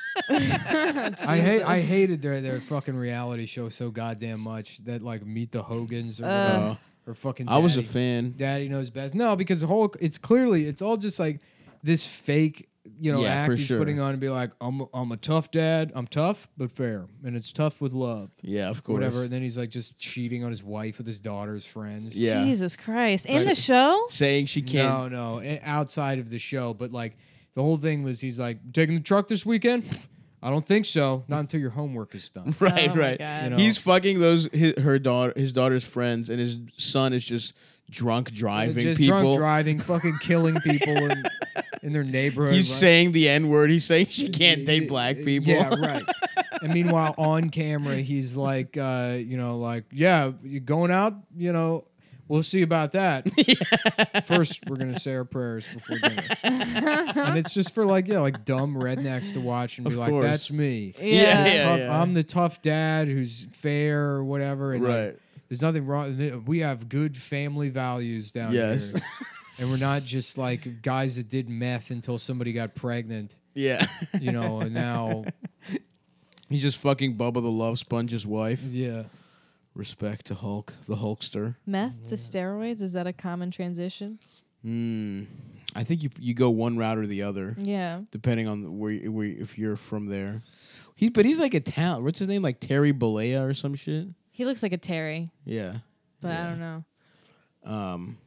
[SPEAKER 1] I hate I hated their their fucking reality show so goddamn much that like Meet the Hogans or
[SPEAKER 3] Uh.
[SPEAKER 1] whatever, or fucking.
[SPEAKER 2] I was a
[SPEAKER 1] Daddy-
[SPEAKER 2] fan.
[SPEAKER 1] Daddy knows best. No, because the whole it's clearly it's all just like this fake, you know,
[SPEAKER 2] Yeah,
[SPEAKER 1] act
[SPEAKER 2] for
[SPEAKER 1] he's
[SPEAKER 2] sure.
[SPEAKER 1] putting on and be like, I'm a, I'm a tough dad. I'm tough but fair, and it's tough with love,
[SPEAKER 2] Yeah, of course.
[SPEAKER 1] whatever. And then he's like just cheating on his wife with his daughter's friends.
[SPEAKER 2] Yeah.
[SPEAKER 3] Jesus Christ. In
[SPEAKER 1] Right.
[SPEAKER 3] the show?
[SPEAKER 2] Saying she can't.
[SPEAKER 1] No, no, eh, outside of the show, but like the whole thing was he's like taking the truck this weekend. I don't think so. Not until your homework is done.
[SPEAKER 2] Right,
[SPEAKER 3] Oh my
[SPEAKER 2] right.
[SPEAKER 3] God.
[SPEAKER 1] You know?
[SPEAKER 2] He's fucking those his, her daughter, his daughter's friends, and his son is just drunk driving
[SPEAKER 1] just
[SPEAKER 2] people.
[SPEAKER 1] drunk driving, fucking killing people in, in their neighborhood.
[SPEAKER 2] He's
[SPEAKER 1] like-
[SPEAKER 2] saying the N word. He's saying she can't date black people.
[SPEAKER 1] Yeah, right. And meanwhile, on camera, he's like, uh, you know, like, yeah, you going out, you know, we'll see about that. First, we're gonna say our prayers before dinner, and it's just for like, yeah, like dumb rednecks to watch and be
[SPEAKER 2] Of
[SPEAKER 1] like,
[SPEAKER 2] course.
[SPEAKER 1] that's me.
[SPEAKER 3] Yeah.
[SPEAKER 2] Yeah, yeah.
[SPEAKER 1] Tough- I'm the tough dad who's fair or whatever. And like,
[SPEAKER 2] Right.
[SPEAKER 1] there's nothing wrong. We have good family values down
[SPEAKER 2] Yes.
[SPEAKER 1] here. And we're not just like guys that did meth until somebody got pregnant,
[SPEAKER 2] Yeah.
[SPEAKER 1] you know, and now,
[SPEAKER 2] He's just fucking Bubba the Love Sponge's wife.
[SPEAKER 1] yeah.
[SPEAKER 2] Respect to Hulk, the Hulkster.
[SPEAKER 3] Meth to steroids? Is that a common transition?
[SPEAKER 2] Hmm. I think you you go one route or the other,
[SPEAKER 3] Yeah.
[SPEAKER 2] depending on the, where, you- where you- if you're from there. He's but he's like a talent. What's his name? Like Terry Bollea or some shit.
[SPEAKER 3] He looks like a Terry,
[SPEAKER 2] Yeah.
[SPEAKER 3] but
[SPEAKER 2] Yeah.
[SPEAKER 3] I don't know.
[SPEAKER 2] Um.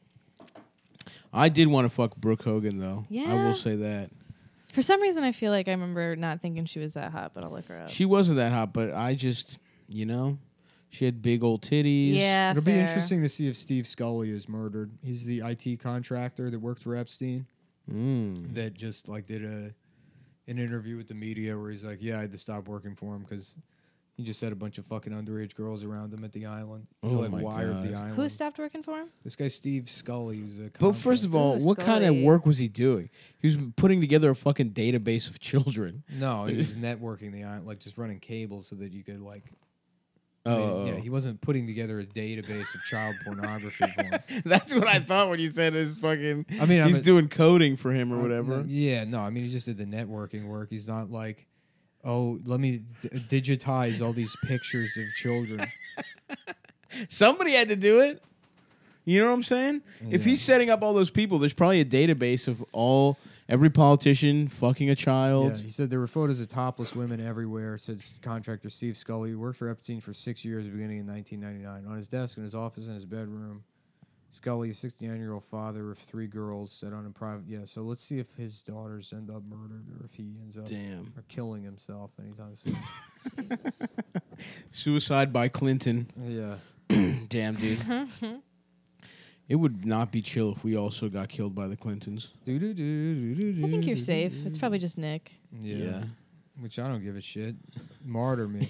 [SPEAKER 2] I did want to fuck Brooke Hogan though. I
[SPEAKER 3] Yeah?
[SPEAKER 2] will say that.
[SPEAKER 3] For some reason, I feel like I remember not thinking she was that hot, but I'll look her up.
[SPEAKER 2] She wasn't that hot, but I just, you know, she had big old titties.
[SPEAKER 3] yeah,
[SPEAKER 1] It'll be
[SPEAKER 3] fair.
[SPEAKER 1] interesting to see if Steve Scully is murdered. He's the I T contractor that worked for Epstein
[SPEAKER 2] Mm.
[SPEAKER 1] that just like did a an interview with the media where he's like, yeah, I had to stop working for him because He just had a bunch of fucking underage girls around him at the island. He
[SPEAKER 2] Oh
[SPEAKER 1] like
[SPEAKER 2] my
[SPEAKER 1] wired
[SPEAKER 2] God.
[SPEAKER 1] the island.
[SPEAKER 3] Who stopped working for him?
[SPEAKER 1] This guy Steve Scully, who's a.
[SPEAKER 2] But first of
[SPEAKER 1] contractor.
[SPEAKER 2] all,
[SPEAKER 3] Ooh,
[SPEAKER 2] what kind of
[SPEAKER 3] Scully.
[SPEAKER 2] work was he doing? He was putting together a fucking database of children.
[SPEAKER 1] no, he was networking the island, like just running cables so that you could like. I
[SPEAKER 2] Oh,
[SPEAKER 1] mean, yeah, he wasn't putting together a database of child pornography porn.
[SPEAKER 2] that's what I thought when you said his fucking.
[SPEAKER 1] I mean, I'm
[SPEAKER 2] he's
[SPEAKER 1] a-
[SPEAKER 2] doing coding for him or
[SPEAKER 1] Uh,
[SPEAKER 2] whatever.
[SPEAKER 1] no, yeah, no, I mean, he just did the networking work. He's not like, oh, let me d- digitize all these pictures of children.
[SPEAKER 2] Somebody had to do it. You know what I'm saying? If
[SPEAKER 1] Yeah.
[SPEAKER 2] he's setting up all those people, there's probably a database of all every politician fucking a child.
[SPEAKER 1] Yeah, he said there were photos of topless women everywhere. Said s- contractor Steve Scully, who worked for Epstein for six years, beginning in nineteen ninety-nine. On his desk in his office in his bedroom, Scully, a sixty-nine-year-old father of three girls, said on a private. Yeah, so let's see if his daughters end up murdered or if he ends up
[SPEAKER 2] Damn.
[SPEAKER 1] or killing himself anytime soon.
[SPEAKER 3] Jesus.
[SPEAKER 2] Suicide by Clinton.
[SPEAKER 1] Yeah.
[SPEAKER 2] Damn, dude. It would not be chill if we also got killed by the Clintons.
[SPEAKER 3] I think you're safe. It's probably just Nick.
[SPEAKER 1] Yeah.
[SPEAKER 2] Yeah.
[SPEAKER 1] Which I don't give a shit. Martyr me.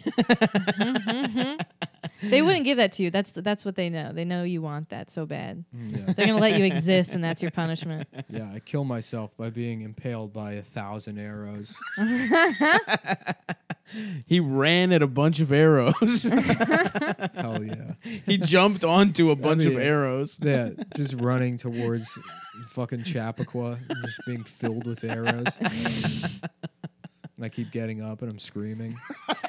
[SPEAKER 3] They wouldn't give that to you. That's that's what they know. They know you want that so bad.
[SPEAKER 1] Yeah.
[SPEAKER 3] They're gonna let you exist, and that's your punishment.
[SPEAKER 1] Yeah, I kill myself by being impaled by a thousand arrows.
[SPEAKER 2] He ran at a bunch of arrows.
[SPEAKER 1] Hell yeah.
[SPEAKER 2] He jumped onto a bunch of
[SPEAKER 1] mean-
[SPEAKER 2] arrows.
[SPEAKER 1] Yeah, just running towards fucking Chappaqua and just being filled with arrows. And I keep getting up and I'm screaming.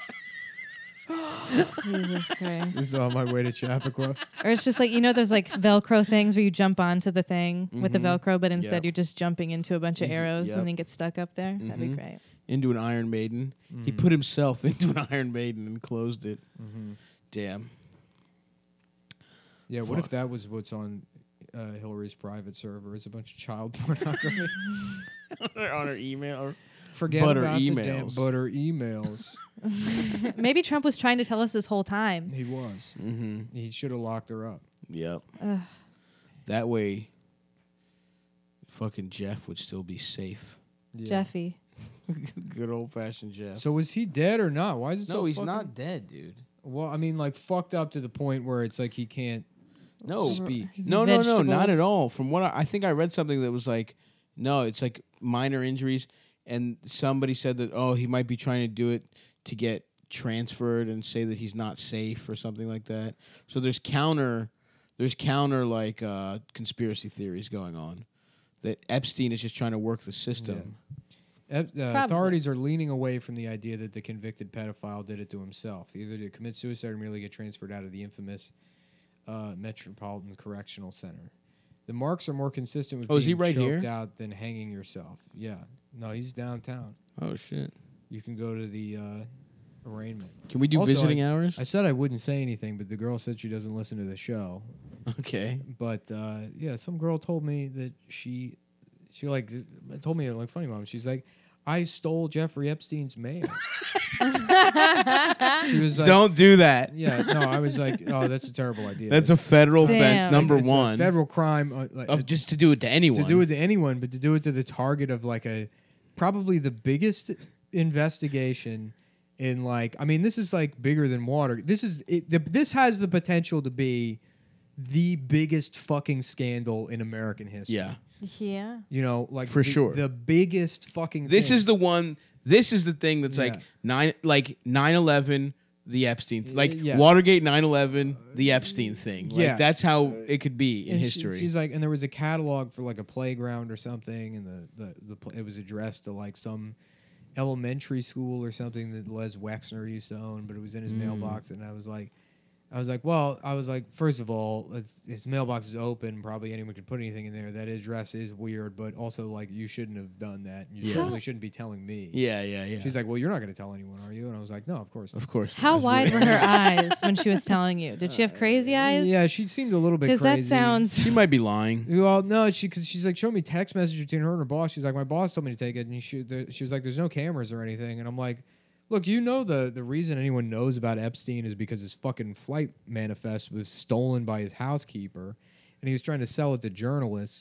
[SPEAKER 3] Jesus Christ.
[SPEAKER 1] This is on my way to Chappaqua.
[SPEAKER 3] Or it's just like, you know, those like Velcro things where you jump onto the thing with the
[SPEAKER 2] Mhm.
[SPEAKER 3] Velcro, but instead
[SPEAKER 2] Yep.
[SPEAKER 3] you're just jumping into a bunch of
[SPEAKER 2] Into-
[SPEAKER 3] arrows
[SPEAKER 2] yep.
[SPEAKER 3] and then get stuck up there. That'd be
[SPEAKER 2] Mhm.
[SPEAKER 3] great.
[SPEAKER 2] Into an Iron Maiden. He
[SPEAKER 1] Mhm.
[SPEAKER 2] put himself into an Iron Maiden and closed it.
[SPEAKER 1] Mm-hmm.
[SPEAKER 2] Damn.
[SPEAKER 1] Yeah, what if
[SPEAKER 2] Fuck.
[SPEAKER 1] that was what's on uh, Hillary's private server? It's a bunch of child pornography.
[SPEAKER 2] On her email.
[SPEAKER 1] Forget
[SPEAKER 2] Butter
[SPEAKER 1] about the damn
[SPEAKER 2] emails.
[SPEAKER 1] butter emails.
[SPEAKER 3] Maybe Trump was trying to tell us this whole time.
[SPEAKER 1] He was.
[SPEAKER 2] Mm-hmm.
[SPEAKER 1] He should have locked her up.
[SPEAKER 2] Yep.
[SPEAKER 3] Ugh.
[SPEAKER 2] That way, fucking Jeff would still be safe.
[SPEAKER 1] Yeah.
[SPEAKER 3] Jeffy.
[SPEAKER 2] Good old fashioned Jeff.
[SPEAKER 1] So was he dead or not? Why is it so
[SPEAKER 2] no, he's
[SPEAKER 1] fucking-
[SPEAKER 2] not dead, dude.
[SPEAKER 1] Well, I mean, like fucked up to the point where it's like he can't
[SPEAKER 2] No,
[SPEAKER 1] speak.
[SPEAKER 3] He's
[SPEAKER 2] no, no, no, not
[SPEAKER 3] vegetabled.
[SPEAKER 2] at all. From what I, I think, I read something that was like, no, it's like minor injuries, and somebody said that oh, he might be trying to do it to get transferred and say that he's not safe or something like that. So there's counter, there's counter like uh, conspiracy theories going on that Epstein is just trying to work the system.
[SPEAKER 1] Ep- uh,
[SPEAKER 3] Probably.
[SPEAKER 1] authorities are leaning away from the idea that the convicted pedophile did it to himself, either to commit suicide or merely get transferred out of the infamous uh, Metropolitan Correctional Center. The marks are more consistent with
[SPEAKER 2] Oh, is he
[SPEAKER 1] being
[SPEAKER 2] right
[SPEAKER 1] choked
[SPEAKER 2] here?
[SPEAKER 1] out than hanging yourself. Yeah, no, he's downtown.
[SPEAKER 2] Oh shit!
[SPEAKER 1] You can go to the uh, arraignment.
[SPEAKER 2] Can we do
[SPEAKER 1] Also,
[SPEAKER 2] visiting
[SPEAKER 1] I-
[SPEAKER 2] hours?
[SPEAKER 1] I said I wouldn't say anything, but the girl said she doesn't listen to the show.
[SPEAKER 2] Okay.
[SPEAKER 1] But uh, yeah, some girl told me that she, she like z- told me like funny mom. She's like, I stole Jeffrey Epstein's mail. She was like,
[SPEAKER 2] Don't do that.
[SPEAKER 1] yeah, no. I was like, oh, that's a terrible idea.
[SPEAKER 2] That's a federal
[SPEAKER 3] Damn.
[SPEAKER 2] offense,
[SPEAKER 3] Like,
[SPEAKER 2] number
[SPEAKER 1] It's a
[SPEAKER 2] one.
[SPEAKER 1] federal crime. Uh, like,
[SPEAKER 2] of just to do it to anyone.
[SPEAKER 1] to do it to anyone, but to do it to the target of like a probably the biggest investigation in like. I mean, this is like bigger than water. This is it, the, this has the potential to be the biggest fucking scandal in American history.
[SPEAKER 2] Yeah.
[SPEAKER 3] Yeah.
[SPEAKER 1] You know, like
[SPEAKER 2] For
[SPEAKER 1] the,
[SPEAKER 2] sure.
[SPEAKER 1] the biggest fucking.
[SPEAKER 2] This
[SPEAKER 1] thing.
[SPEAKER 2] is the one. This is the thing that's like
[SPEAKER 1] Yeah.
[SPEAKER 2] nine, like nine eleven, the Epstein, like
[SPEAKER 1] yeah.
[SPEAKER 2] Watergate, nine eleven, the Epstein thing. Like,
[SPEAKER 1] Yeah.
[SPEAKER 2] that's how it could be in
[SPEAKER 1] And she-
[SPEAKER 2] history.
[SPEAKER 1] she's like, and there was a catalog for like a playground or something, and the the, the pl- it was addressed to like some elementary school or something that Les Wexner used to own, but it was in his
[SPEAKER 2] Mm.
[SPEAKER 1] mailbox, and I was like. I was like, well, I was like, first of all, it's, his mailbox is open. Probably anyone could put anything in there. That address is weird, but also like you shouldn't have done that. You
[SPEAKER 2] Yeah.
[SPEAKER 1] certainly shouldn't be telling me.
[SPEAKER 2] yeah, yeah, yeah.
[SPEAKER 1] She's like, well, you're not going to tell anyone, are you? And I was like, no, of course. Not.
[SPEAKER 2] of course.
[SPEAKER 3] How
[SPEAKER 2] not.
[SPEAKER 3] wide were her eyes when she was telling you? Did she have crazy eyes?
[SPEAKER 1] Yeah, she seemed a little bit
[SPEAKER 3] Because
[SPEAKER 1] crazy.
[SPEAKER 3] that sounds.
[SPEAKER 2] She might be lying.
[SPEAKER 1] Well, no, she because she's like showing me text messages between her and her boss. She's like, my boss told me to take it, and she there, she was like, there's no cameras or anything, and I'm like, look, you know the the reason anyone knows about Epstein is because his fucking flight manifest was stolen by his housekeeper, and he was trying to sell it to journalists,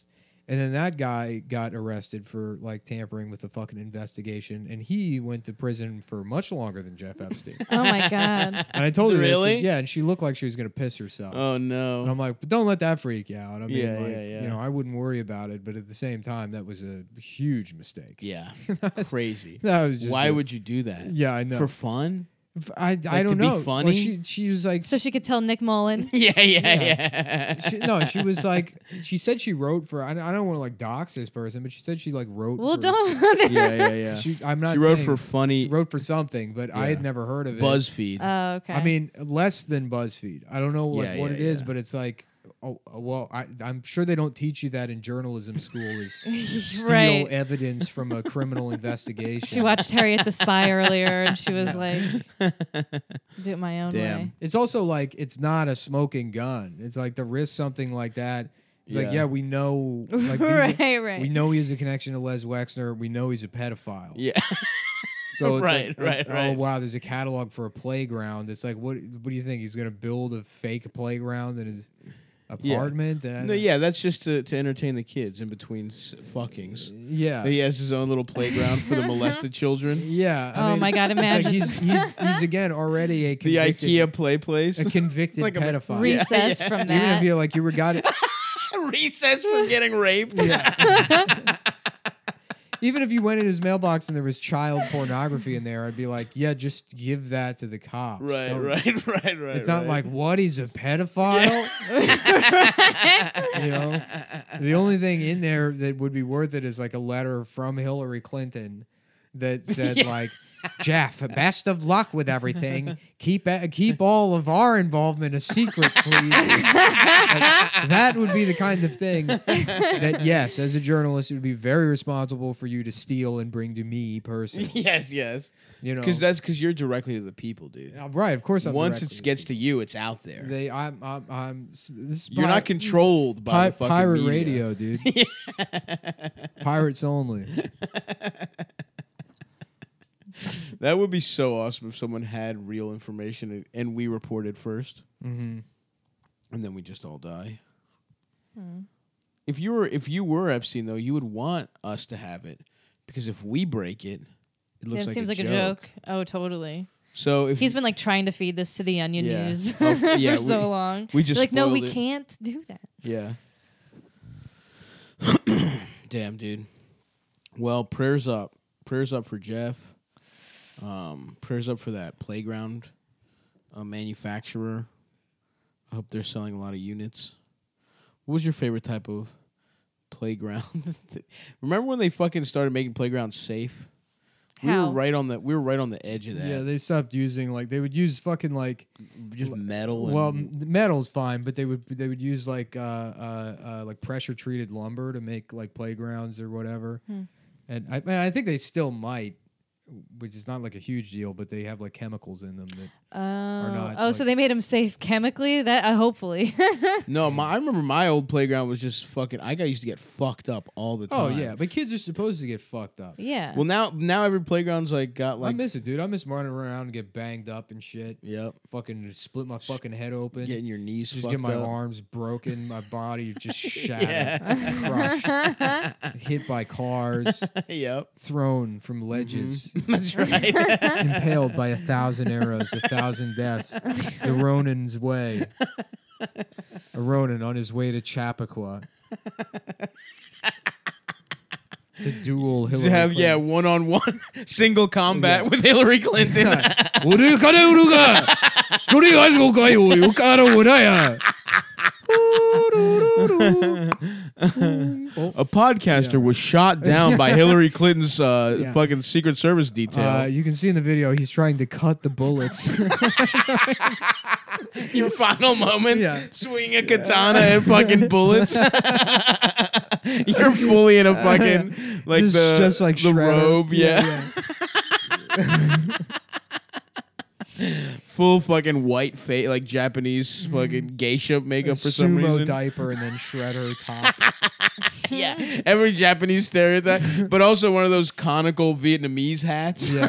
[SPEAKER 1] And then that guy got arrested for like tampering with the fucking investigation, and he went to prison for much longer than Jeff Epstein.
[SPEAKER 3] Oh my god.
[SPEAKER 1] And I told her this,
[SPEAKER 2] Really?
[SPEAKER 1] and- yeah, and she looked like she was gonna piss herself.
[SPEAKER 2] Oh
[SPEAKER 1] And
[SPEAKER 2] no.
[SPEAKER 1] I'm like, but don't let that freak you out. I mean,
[SPEAKER 2] Yeah,
[SPEAKER 1] like,
[SPEAKER 2] yeah, yeah.
[SPEAKER 1] you know, I wouldn't worry about it, but at the same time, that was a huge mistake.
[SPEAKER 2] Yeah. Crazy.
[SPEAKER 1] That was just
[SPEAKER 2] Why
[SPEAKER 1] a-
[SPEAKER 2] would you do that?
[SPEAKER 1] Yeah, I know.
[SPEAKER 2] For fun?
[SPEAKER 1] F- I, I
[SPEAKER 2] Like,
[SPEAKER 1] don't
[SPEAKER 2] to be
[SPEAKER 1] know.
[SPEAKER 2] funny?
[SPEAKER 1] Well, she she was like,
[SPEAKER 3] So she could tell Nick Mullen.
[SPEAKER 2] Yeah, yeah,
[SPEAKER 1] Yeah.
[SPEAKER 2] yeah.
[SPEAKER 1] she, no, she was like, she said she wrote for. I, I don't want to like dox this person, but she said she like wrote.
[SPEAKER 3] Well,
[SPEAKER 1] for,
[SPEAKER 3] don't.
[SPEAKER 2] yeah, yeah, yeah.
[SPEAKER 1] She, I'm not.
[SPEAKER 2] She wrote
[SPEAKER 1] saying-
[SPEAKER 2] for funny
[SPEAKER 1] She wrote for something, but I had
[SPEAKER 2] Yeah.
[SPEAKER 1] never heard of it.
[SPEAKER 2] BuzzFeed.
[SPEAKER 3] Oh, okay.
[SPEAKER 1] I mean, less than BuzzFeed. I don't know like
[SPEAKER 2] Yeah,
[SPEAKER 1] what
[SPEAKER 2] yeah,
[SPEAKER 1] it is,
[SPEAKER 2] yeah.
[SPEAKER 1] but it's like, oh well, I, I'm sure they don't teach you that in journalism school. Is steal
[SPEAKER 3] right.
[SPEAKER 1] evidence from a criminal investigation.
[SPEAKER 3] She watched Harriet the Spy earlier, and she was like, "Do it my own
[SPEAKER 2] Damn.
[SPEAKER 3] way."
[SPEAKER 1] It's also like it's not a smoking gun. It's like to risk something like that. It's like
[SPEAKER 2] Yeah.
[SPEAKER 1] yeah, we know, like these are-
[SPEAKER 3] right, right.
[SPEAKER 1] we know he has a connection to Les Wexner. We know he's a pedophile.
[SPEAKER 2] Yeah.
[SPEAKER 1] So it's
[SPEAKER 2] Right,
[SPEAKER 1] like,
[SPEAKER 2] right,
[SPEAKER 1] like,
[SPEAKER 2] right.
[SPEAKER 1] Oh wow, there's a catalog for a playground. It's like what? What do you think he's gonna build a fake playground in his
[SPEAKER 2] Yeah.
[SPEAKER 1] apartment? And-
[SPEAKER 2] No, yeah, that's just to, to entertain the kids in between s- fuckings.
[SPEAKER 1] yeah,
[SPEAKER 2] He has his own little playground for the molested children.
[SPEAKER 1] yeah. I
[SPEAKER 3] Oh
[SPEAKER 1] mean,
[SPEAKER 3] my God,
[SPEAKER 1] it's like
[SPEAKER 3] imagine.
[SPEAKER 1] he's he's he's again already a
[SPEAKER 2] The
[SPEAKER 1] convicted,
[SPEAKER 2] IKEA play place.
[SPEAKER 1] a convicted
[SPEAKER 2] Like a-
[SPEAKER 1] pedophile.
[SPEAKER 2] Re-
[SPEAKER 3] Recess
[SPEAKER 2] yeah.
[SPEAKER 3] from
[SPEAKER 1] Even if
[SPEAKER 3] that.
[SPEAKER 1] you like you were got it.
[SPEAKER 2] Recess from getting raped.
[SPEAKER 1] Yeah. Even if you went in his mailbox and there was child pornography in there, I'd be like, yeah, just give that to the cops.
[SPEAKER 2] Right,
[SPEAKER 1] Don't-
[SPEAKER 2] right, right, right.
[SPEAKER 1] It's not
[SPEAKER 2] right.
[SPEAKER 1] like, what, he's a pedophile? You know? The only thing in there that would be worth it is like a letter from Hillary Clinton that said
[SPEAKER 2] Yeah.
[SPEAKER 1] like, Jeff, best of luck with everything. Keep uh, keep all of our involvement a secret, please. Like, that would be the kind of thing that, yes, as a journalist, it would be very responsible for you to steal and bring to me personally.
[SPEAKER 2] yes, yes.
[SPEAKER 1] You know,
[SPEAKER 2] Because that's because you're directly to the people, dude.
[SPEAKER 1] Uh, right? Of course, I'm
[SPEAKER 2] Once
[SPEAKER 1] directly-
[SPEAKER 2] it gets to you, it's out there.
[SPEAKER 1] they, I'm, I'm, I'm. s- This is
[SPEAKER 2] You're
[SPEAKER 1] pi-
[SPEAKER 2] not controlled by
[SPEAKER 1] pi-
[SPEAKER 2] the fucking
[SPEAKER 1] pirate
[SPEAKER 2] media.
[SPEAKER 1] radio, dude. Pirates only.
[SPEAKER 2] That would be so awesome if someone had real information and, and we reported first,
[SPEAKER 1] Mm-hmm.
[SPEAKER 2] and then we just all die.
[SPEAKER 3] Hmm.
[SPEAKER 2] If you were if you were Epstein though, you would want us to have it because if we break it, it looks
[SPEAKER 3] It
[SPEAKER 2] like
[SPEAKER 3] seems
[SPEAKER 2] a
[SPEAKER 3] like
[SPEAKER 2] joke.
[SPEAKER 3] a joke. Oh, totally.
[SPEAKER 2] So if
[SPEAKER 3] He's been like trying to feed this to the Onion
[SPEAKER 2] Yeah.
[SPEAKER 3] News
[SPEAKER 2] Oh,
[SPEAKER 3] for
[SPEAKER 2] yeah,
[SPEAKER 3] so
[SPEAKER 2] we-
[SPEAKER 3] long.
[SPEAKER 2] we just
[SPEAKER 3] They're like, no, we
[SPEAKER 2] spoiled it."
[SPEAKER 3] can't do that.
[SPEAKER 2] yeah, damn dude. Well, prayers up, prayers up for Jeff. Um, prayers up for that playground uh, manufacturer. I hope they're selling a lot of units. What was your favorite type of playground? Remember when they fucking started making playgrounds safe? We
[SPEAKER 3] How?
[SPEAKER 2] were right on the we were right on the edge of that.
[SPEAKER 1] Yeah, they stopped using like they would use fucking like
[SPEAKER 2] just metal.
[SPEAKER 1] well,
[SPEAKER 2] and,
[SPEAKER 1] m- the metal's fine, but they would they would use like uh, uh, uh, like pressure treated lumber to make like playgrounds or whatever.
[SPEAKER 3] Hmm.
[SPEAKER 1] And I, and I think they still might, which is not like a huge deal, but they have like chemicals in them that
[SPEAKER 3] Oh,
[SPEAKER 1] not,
[SPEAKER 3] oh, so
[SPEAKER 1] like-
[SPEAKER 3] they made him safe chemically? That uh, hopefully.
[SPEAKER 2] no, my, I remember my old playground was just fucking. I got used to get fucked up all the time.
[SPEAKER 1] oh yeah, but kids are supposed to get fucked up.
[SPEAKER 3] yeah.
[SPEAKER 2] Well, now now every playground's like got
[SPEAKER 1] I
[SPEAKER 2] like.
[SPEAKER 1] miss it, dude. I miss running around and get banged up and shit.
[SPEAKER 2] Yep.
[SPEAKER 1] Fucking split my fucking head open.
[SPEAKER 2] Getting your knees
[SPEAKER 1] Just
[SPEAKER 2] fucked
[SPEAKER 1] get my
[SPEAKER 2] up.
[SPEAKER 1] arms broken, my body just shattered,
[SPEAKER 2] Yeah.
[SPEAKER 1] crushed, hit by cars,
[SPEAKER 2] Yep.
[SPEAKER 1] thrown from ledges,
[SPEAKER 2] That's right.
[SPEAKER 1] impaled by a thousand arrows, a thousand deaths. The Ronin's way. A Ronin on his way to Chappaqua. To duel Hillary
[SPEAKER 2] to have yeah
[SPEAKER 1] Clinton.
[SPEAKER 2] one on one single combat
[SPEAKER 1] Yeah.
[SPEAKER 2] with Hillary Clinton.
[SPEAKER 1] 俺金売るかとりあえずおかよよかろうだや
[SPEAKER 2] A podcaster
[SPEAKER 1] Yeah.
[SPEAKER 2] was shot down by Hillary Clinton's uh,
[SPEAKER 1] Yeah.
[SPEAKER 2] fucking Secret Service detail.
[SPEAKER 1] Uh, you can see in the video he's trying to cut the bullets.
[SPEAKER 2] Your final moments,
[SPEAKER 1] Yeah.
[SPEAKER 2] swing a katana at fucking bullets. You're fully in a fucking like
[SPEAKER 1] just,
[SPEAKER 2] the
[SPEAKER 1] just like
[SPEAKER 2] the
[SPEAKER 1] Shredder.
[SPEAKER 2] robe, yeah. Full fucking white face, like Japanese fucking geisha
[SPEAKER 1] A
[SPEAKER 2] makeup for some
[SPEAKER 1] sumo
[SPEAKER 2] reason.
[SPEAKER 1] diaper and then Shredder top.
[SPEAKER 2] Yeah, every Japanese stereotype, but also one of those conical Vietnamese hats.
[SPEAKER 1] Yeah.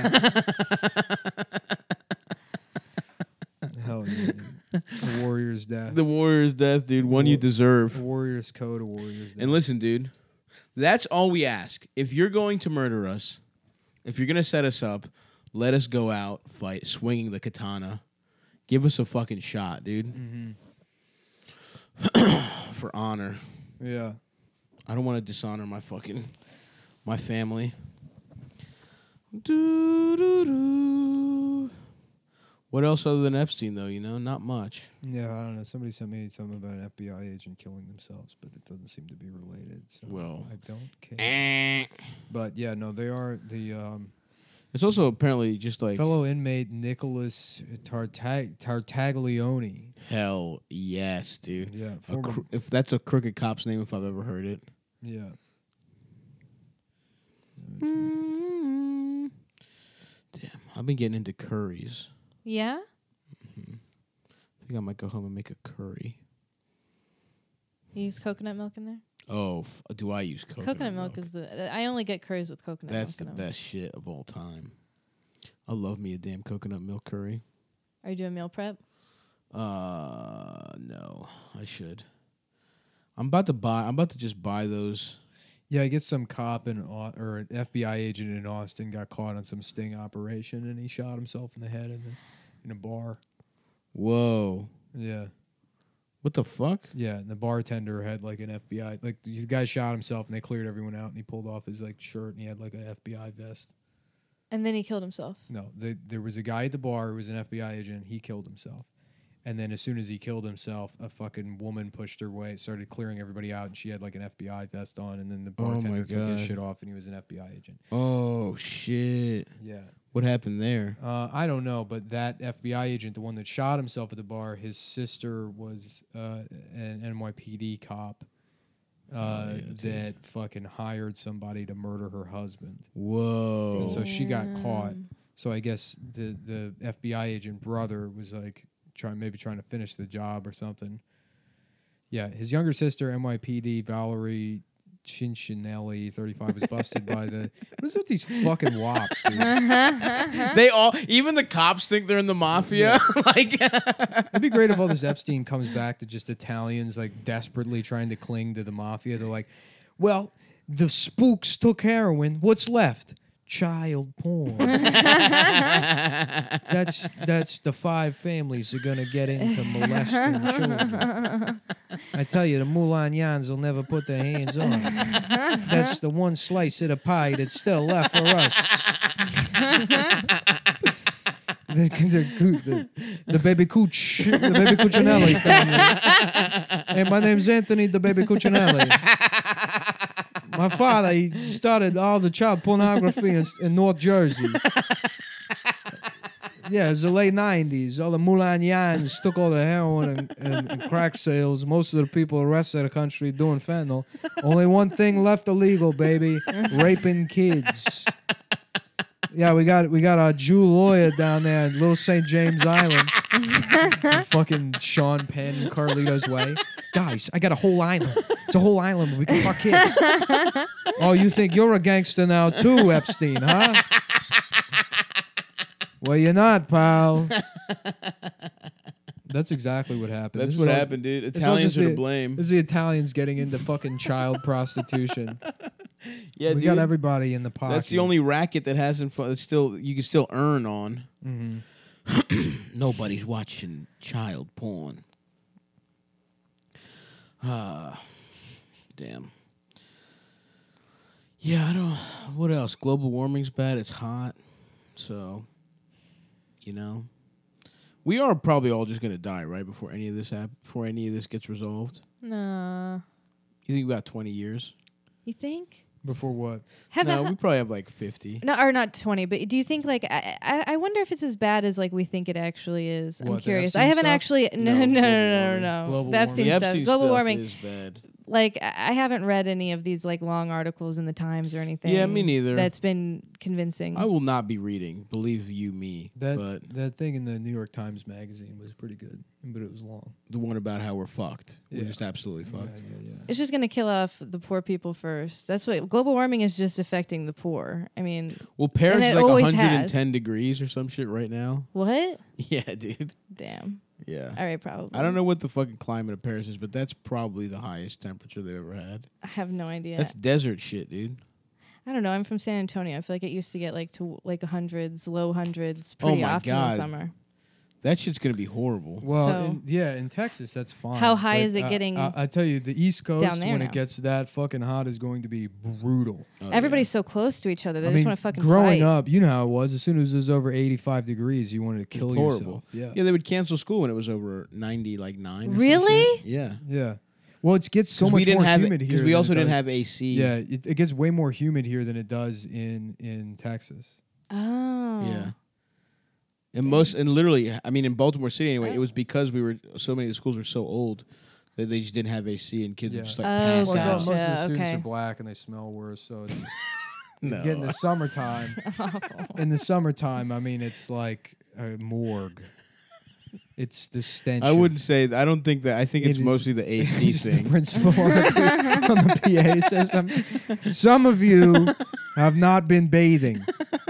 [SPEAKER 1] Hell yeah. Dude. The Warrior's death.
[SPEAKER 2] The Warrior's death, dude. One you
[SPEAKER 1] War-
[SPEAKER 2] deserve.
[SPEAKER 1] The Warrior's code, a Warrior's death.
[SPEAKER 2] And listen, dude, That's all we ask. If you're going to murder us, if you're gonna set us up, let us go out, fight, swinging the katana. Give us a fucking shot, dude.
[SPEAKER 4] Mm-hmm.
[SPEAKER 2] For honor.
[SPEAKER 4] Yeah.
[SPEAKER 2] I don't want to dishonor my fucking my family. Doo, doo, doo. What else other than Epstein, though? You know, not much.
[SPEAKER 4] Yeah, I don't know. Somebody sent me something about an F B I agent killing themselves, but it doesn't seem to be related. So
[SPEAKER 2] Well.
[SPEAKER 4] I don't care.
[SPEAKER 2] Eh.
[SPEAKER 4] But yeah, no, they are the um,
[SPEAKER 2] It's also apparently just like
[SPEAKER 4] fellow inmate Nicholas Tartag- Tartaglione.
[SPEAKER 2] hell yes, dude.
[SPEAKER 4] Yeah,
[SPEAKER 2] A
[SPEAKER 4] former,
[SPEAKER 2] cr- if that's a crooked cop's name, if I've ever heard it.
[SPEAKER 4] yeah.
[SPEAKER 2] Mm. Damn, I've been getting into curries.
[SPEAKER 3] Yeah.
[SPEAKER 2] I think I might go home and make a curry.
[SPEAKER 3] You use coconut milk in there.
[SPEAKER 2] Oh, f- do I use coconut,
[SPEAKER 3] Coconut, milk. is the. I only get curries with coconut
[SPEAKER 2] That's the
[SPEAKER 3] milk. in 'em.
[SPEAKER 2] best shit of all time. I love me a damn coconut milk curry.
[SPEAKER 3] Are you doing meal prep?
[SPEAKER 2] Uh, no, I should. I'm about to buy. I'm about to just buy those.
[SPEAKER 4] Yeah, I guess some cop in Au- or an F B I agent in Austin got caught on some sting operation, and he shot himself in the head in, the, in a bar.
[SPEAKER 2] Whoa,
[SPEAKER 4] Yeah,
[SPEAKER 2] what the fuck?
[SPEAKER 4] yeah. And the bartender had like an F B I, like the guy shot himself, and they cleared everyone out, and he pulled off his like shirt, and he had like a F B I vest.
[SPEAKER 3] And then he killed himself.
[SPEAKER 4] No, they, there was a guy at the bar who was an F B I agent. He killed himself. And then as soon as he killed himself, a fucking woman pushed her way, started clearing everybody out, and she had like an F B I vest on. And then the
[SPEAKER 2] Oh my
[SPEAKER 4] bartender took his
[SPEAKER 2] God.
[SPEAKER 4] shit off, and he was an F B I agent.
[SPEAKER 2] Oh shit!
[SPEAKER 4] Yeah.
[SPEAKER 2] What happened there?
[SPEAKER 4] Uh, I don't know, but that F B I agent, the one that shot himself at the bar, his sister was uh, an N Y P D cop uh,
[SPEAKER 2] Oh, yeah, dude.
[SPEAKER 4] that fucking hired somebody to murder her husband.
[SPEAKER 2] Whoa!
[SPEAKER 4] And so she got caught.
[SPEAKER 3] Damn.
[SPEAKER 4] So I guess the the F B I agent brother was like trying maybe trying to finish the job or something. Yeah, his younger sister, N Y P D Valerie Cincinnelli, thirty-five, was busted by the. What is it with these fucking wops, dude?
[SPEAKER 2] They all, even the cops think they're in the mafia. Like,
[SPEAKER 4] It'd be great if all this Epstein comes back to just Italians like desperately trying to cling to the mafia. They're like, well, the spooks took heroin. What's left? Child porn. that's that's the five families are gonna get into molesting children. I tell you, the Moulin-Yans will never put their hands on it. That's the one slice of the pie that's still left for us. the, the, the, the baby Cooch, the baby Cuccinelli family. Hey, my name's Anthony, the baby Cuccinelli. My father, he started all the child pornography in, in North Jersey. Yeah, it's the late nineties. All the Moulin-Yans took all the heroin and, and, and crack sales. Most of the people the rest of the country doing fentanyl. Only one thing left illegal, baby: raping kids. Yeah, we got we got our Jew lawyer down there in Little Saint James Island. Fucking Sean Penn, Carlito's Way. Guys, I got a whole island. It's a whole island where we can fuck kids. Oh, you think you're a gangster now too, Epstein, huh? Well, you're not, pal. That's exactly what happened.
[SPEAKER 2] that's
[SPEAKER 4] This
[SPEAKER 2] what
[SPEAKER 4] is all-
[SPEAKER 2] happened, dude.
[SPEAKER 4] it's all
[SPEAKER 2] Italians
[SPEAKER 4] just
[SPEAKER 2] are to
[SPEAKER 4] the-
[SPEAKER 2] blame.
[SPEAKER 4] This is the Italians getting into fucking child prostitution.
[SPEAKER 2] Yeah,
[SPEAKER 4] we
[SPEAKER 2] dude.
[SPEAKER 4] got everybody in the pocket.
[SPEAKER 2] That's the only racket that hasn't. Fu- it's still you can still earn on.
[SPEAKER 4] Mhm.
[SPEAKER 2] Nobody's watching child porn. Ah, damn. Yeah, I don't. What else? Global warming's bad. It's hot, so you know, we are probably all just gonna die right before any of this hap- Before any of this gets resolved.
[SPEAKER 3] No.
[SPEAKER 2] You think about twenty years?
[SPEAKER 3] You think?
[SPEAKER 4] Before what?
[SPEAKER 3] Haven't
[SPEAKER 2] no,
[SPEAKER 3] ha-
[SPEAKER 2] we probably have like fifty.
[SPEAKER 3] no, or not twenty, but do you think like I, I I wonder if it's as bad as like we think it actually is. I'm
[SPEAKER 4] What, the
[SPEAKER 3] curious.
[SPEAKER 4] Epstein
[SPEAKER 3] I haven't
[SPEAKER 4] stuff?
[SPEAKER 3] actually no
[SPEAKER 2] No,
[SPEAKER 3] no no
[SPEAKER 2] global
[SPEAKER 3] no no
[SPEAKER 2] warming.
[SPEAKER 3] no.
[SPEAKER 4] Global
[SPEAKER 3] The Epstein
[SPEAKER 2] The
[SPEAKER 3] stuff,
[SPEAKER 2] Epstein
[SPEAKER 3] global
[SPEAKER 2] stuff
[SPEAKER 3] warming.
[SPEAKER 2] is bad.
[SPEAKER 3] Like I I haven't read any of these like long articles in the Times or anything.
[SPEAKER 2] Yeah, me neither.
[SPEAKER 3] That's been convincing.
[SPEAKER 2] I will not be reading. Believe you me.
[SPEAKER 4] That
[SPEAKER 2] but
[SPEAKER 4] that thing in the New York Times magazine was pretty good, but it was long.
[SPEAKER 2] the one about how we're fucked.
[SPEAKER 4] Yeah.
[SPEAKER 2] We're just absolutely fucked.
[SPEAKER 4] Yeah, yeah, yeah.
[SPEAKER 3] It's just gonna kill off the poor people first. That's what global warming is, just affecting the poor. I mean,
[SPEAKER 2] Well, Paris
[SPEAKER 3] And
[SPEAKER 2] is
[SPEAKER 3] it
[SPEAKER 2] like
[SPEAKER 3] always
[SPEAKER 2] one hundred ten
[SPEAKER 3] has.
[SPEAKER 2] degrees or some shit right now.
[SPEAKER 3] what?
[SPEAKER 2] Yeah, dude.
[SPEAKER 3] Damn.
[SPEAKER 2] Yeah.
[SPEAKER 3] All right, probably.
[SPEAKER 2] I don't know what the fucking climate of Paris is, but that's probably the highest temperature they've ever had.
[SPEAKER 3] I have no idea.
[SPEAKER 2] That's desert shit, dude.
[SPEAKER 3] I don't know. I'm from San Antonio. I feel like it used to get like to like hundreds, low hundreds,
[SPEAKER 2] Oh
[SPEAKER 3] pretty
[SPEAKER 2] my
[SPEAKER 3] often
[SPEAKER 2] God.
[SPEAKER 3] in summer.
[SPEAKER 2] That shit's gonna be horrible.
[SPEAKER 4] Well,
[SPEAKER 3] So-
[SPEAKER 4] in, yeah, in Texas that's fine.
[SPEAKER 3] How high
[SPEAKER 4] But,
[SPEAKER 3] is it
[SPEAKER 4] uh,
[SPEAKER 3] getting
[SPEAKER 4] I, I tell you, the East Coast
[SPEAKER 3] down there
[SPEAKER 4] when
[SPEAKER 3] now?
[SPEAKER 4] it gets that fucking hot is going to be brutal.
[SPEAKER 2] Oh,
[SPEAKER 3] Everybody's so close to each other. They
[SPEAKER 4] I
[SPEAKER 3] just
[SPEAKER 4] mean,
[SPEAKER 3] want to fucking
[SPEAKER 4] growing
[SPEAKER 3] fight.
[SPEAKER 4] up, you know how it was. As soon as it was over eighty-five degrees, you wanted to kill
[SPEAKER 2] horrible.
[SPEAKER 4] yourself. Yeah.
[SPEAKER 2] Yeah, they would cancel school when it was over ninety, like nine. or some
[SPEAKER 3] Really?
[SPEAKER 2] shit. Yeah.
[SPEAKER 4] Yeah. Well, it gets so
[SPEAKER 2] 'Cause
[SPEAKER 4] much
[SPEAKER 2] we didn't
[SPEAKER 4] more
[SPEAKER 2] have
[SPEAKER 4] humid here.
[SPEAKER 2] because we
[SPEAKER 4] than
[SPEAKER 2] also
[SPEAKER 4] it
[SPEAKER 2] didn't
[SPEAKER 4] does-
[SPEAKER 2] have A C.
[SPEAKER 4] Yeah, it, it gets way more humid here than it does in in Texas.
[SPEAKER 3] Oh.
[SPEAKER 2] Yeah. And most and literally, I mean, in Baltimore City anyway, it
[SPEAKER 3] Oh.
[SPEAKER 2] was because we were so many of the schools were so old that they just didn't have A C and kids
[SPEAKER 4] Yeah.
[SPEAKER 2] would just like
[SPEAKER 3] Oh,
[SPEAKER 2] pass
[SPEAKER 4] Well, it's all,
[SPEAKER 2] out.
[SPEAKER 3] gotcha.
[SPEAKER 4] most of the students
[SPEAKER 3] okay.
[SPEAKER 4] are black and they smell worse, so it's,
[SPEAKER 2] No.
[SPEAKER 4] it's getting the summertime. In the summertime, I mean, it's like a morgue. It's the stench.
[SPEAKER 2] I
[SPEAKER 4] of-
[SPEAKER 2] wouldn't say. I don't think that. I think
[SPEAKER 4] It
[SPEAKER 2] it's
[SPEAKER 4] is-
[SPEAKER 2] mostly the A C
[SPEAKER 4] Just the
[SPEAKER 2] thing.
[SPEAKER 4] principal on the, on the P A system. Some of you have not been bathing.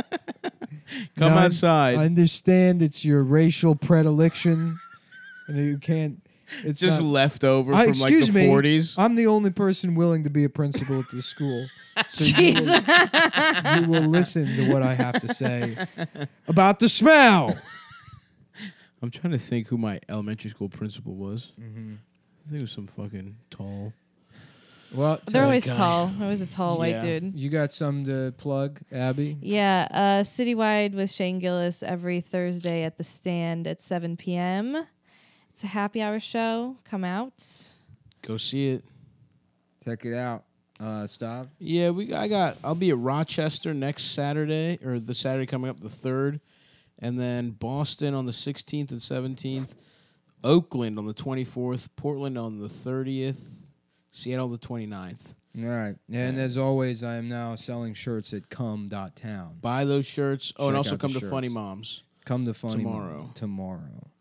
[SPEAKER 2] Come
[SPEAKER 4] Now, I-
[SPEAKER 2] outside.
[SPEAKER 4] I understand it's your racial predilection, and you can't. It's
[SPEAKER 2] just
[SPEAKER 4] not,
[SPEAKER 2] left over
[SPEAKER 4] I-
[SPEAKER 2] from like
[SPEAKER 4] excuse
[SPEAKER 2] the
[SPEAKER 4] me,
[SPEAKER 2] forties.
[SPEAKER 4] I'm the only person willing to be a principal at this school. So you
[SPEAKER 3] Jesus.
[SPEAKER 4] will, you will listen to what I have to say about the smell.
[SPEAKER 2] I'm trying to think who my elementary school principal was. Mm-hmm. I think it was some fucking tall.
[SPEAKER 4] Well,
[SPEAKER 3] They're
[SPEAKER 2] that
[SPEAKER 3] always
[SPEAKER 2] guy.
[SPEAKER 3] tall. Always a tall
[SPEAKER 2] Yeah.
[SPEAKER 3] white dude.
[SPEAKER 1] You got some to plug, Abby?
[SPEAKER 3] Yeah, uh, Citywide with Shane Gillis every Thursday at the Stand at seven p.m. It's a happy hour show. Come out.
[SPEAKER 2] Go see it.
[SPEAKER 1] Check it out. Uh, stop.
[SPEAKER 2] Yeah, we. I got. I'll be at Rochester next Saturday, or the Saturday coming up, the third, and then Boston on the sixteenth and seventeenth, Oakland on the twenty-fourth, Portland on the thirtieth, Seattle the twenty-ninth.
[SPEAKER 1] All right. And
[SPEAKER 2] Yeah.
[SPEAKER 1] as always, I am now selling shirts at come dot town.
[SPEAKER 2] Buy those shirts. Oh, and
[SPEAKER 1] Check
[SPEAKER 2] also
[SPEAKER 1] out the
[SPEAKER 2] come to
[SPEAKER 1] shirts.
[SPEAKER 2] Funny Moms.
[SPEAKER 1] Come to Funny Mo-
[SPEAKER 2] Tomorrow.
[SPEAKER 1] Tomorrow.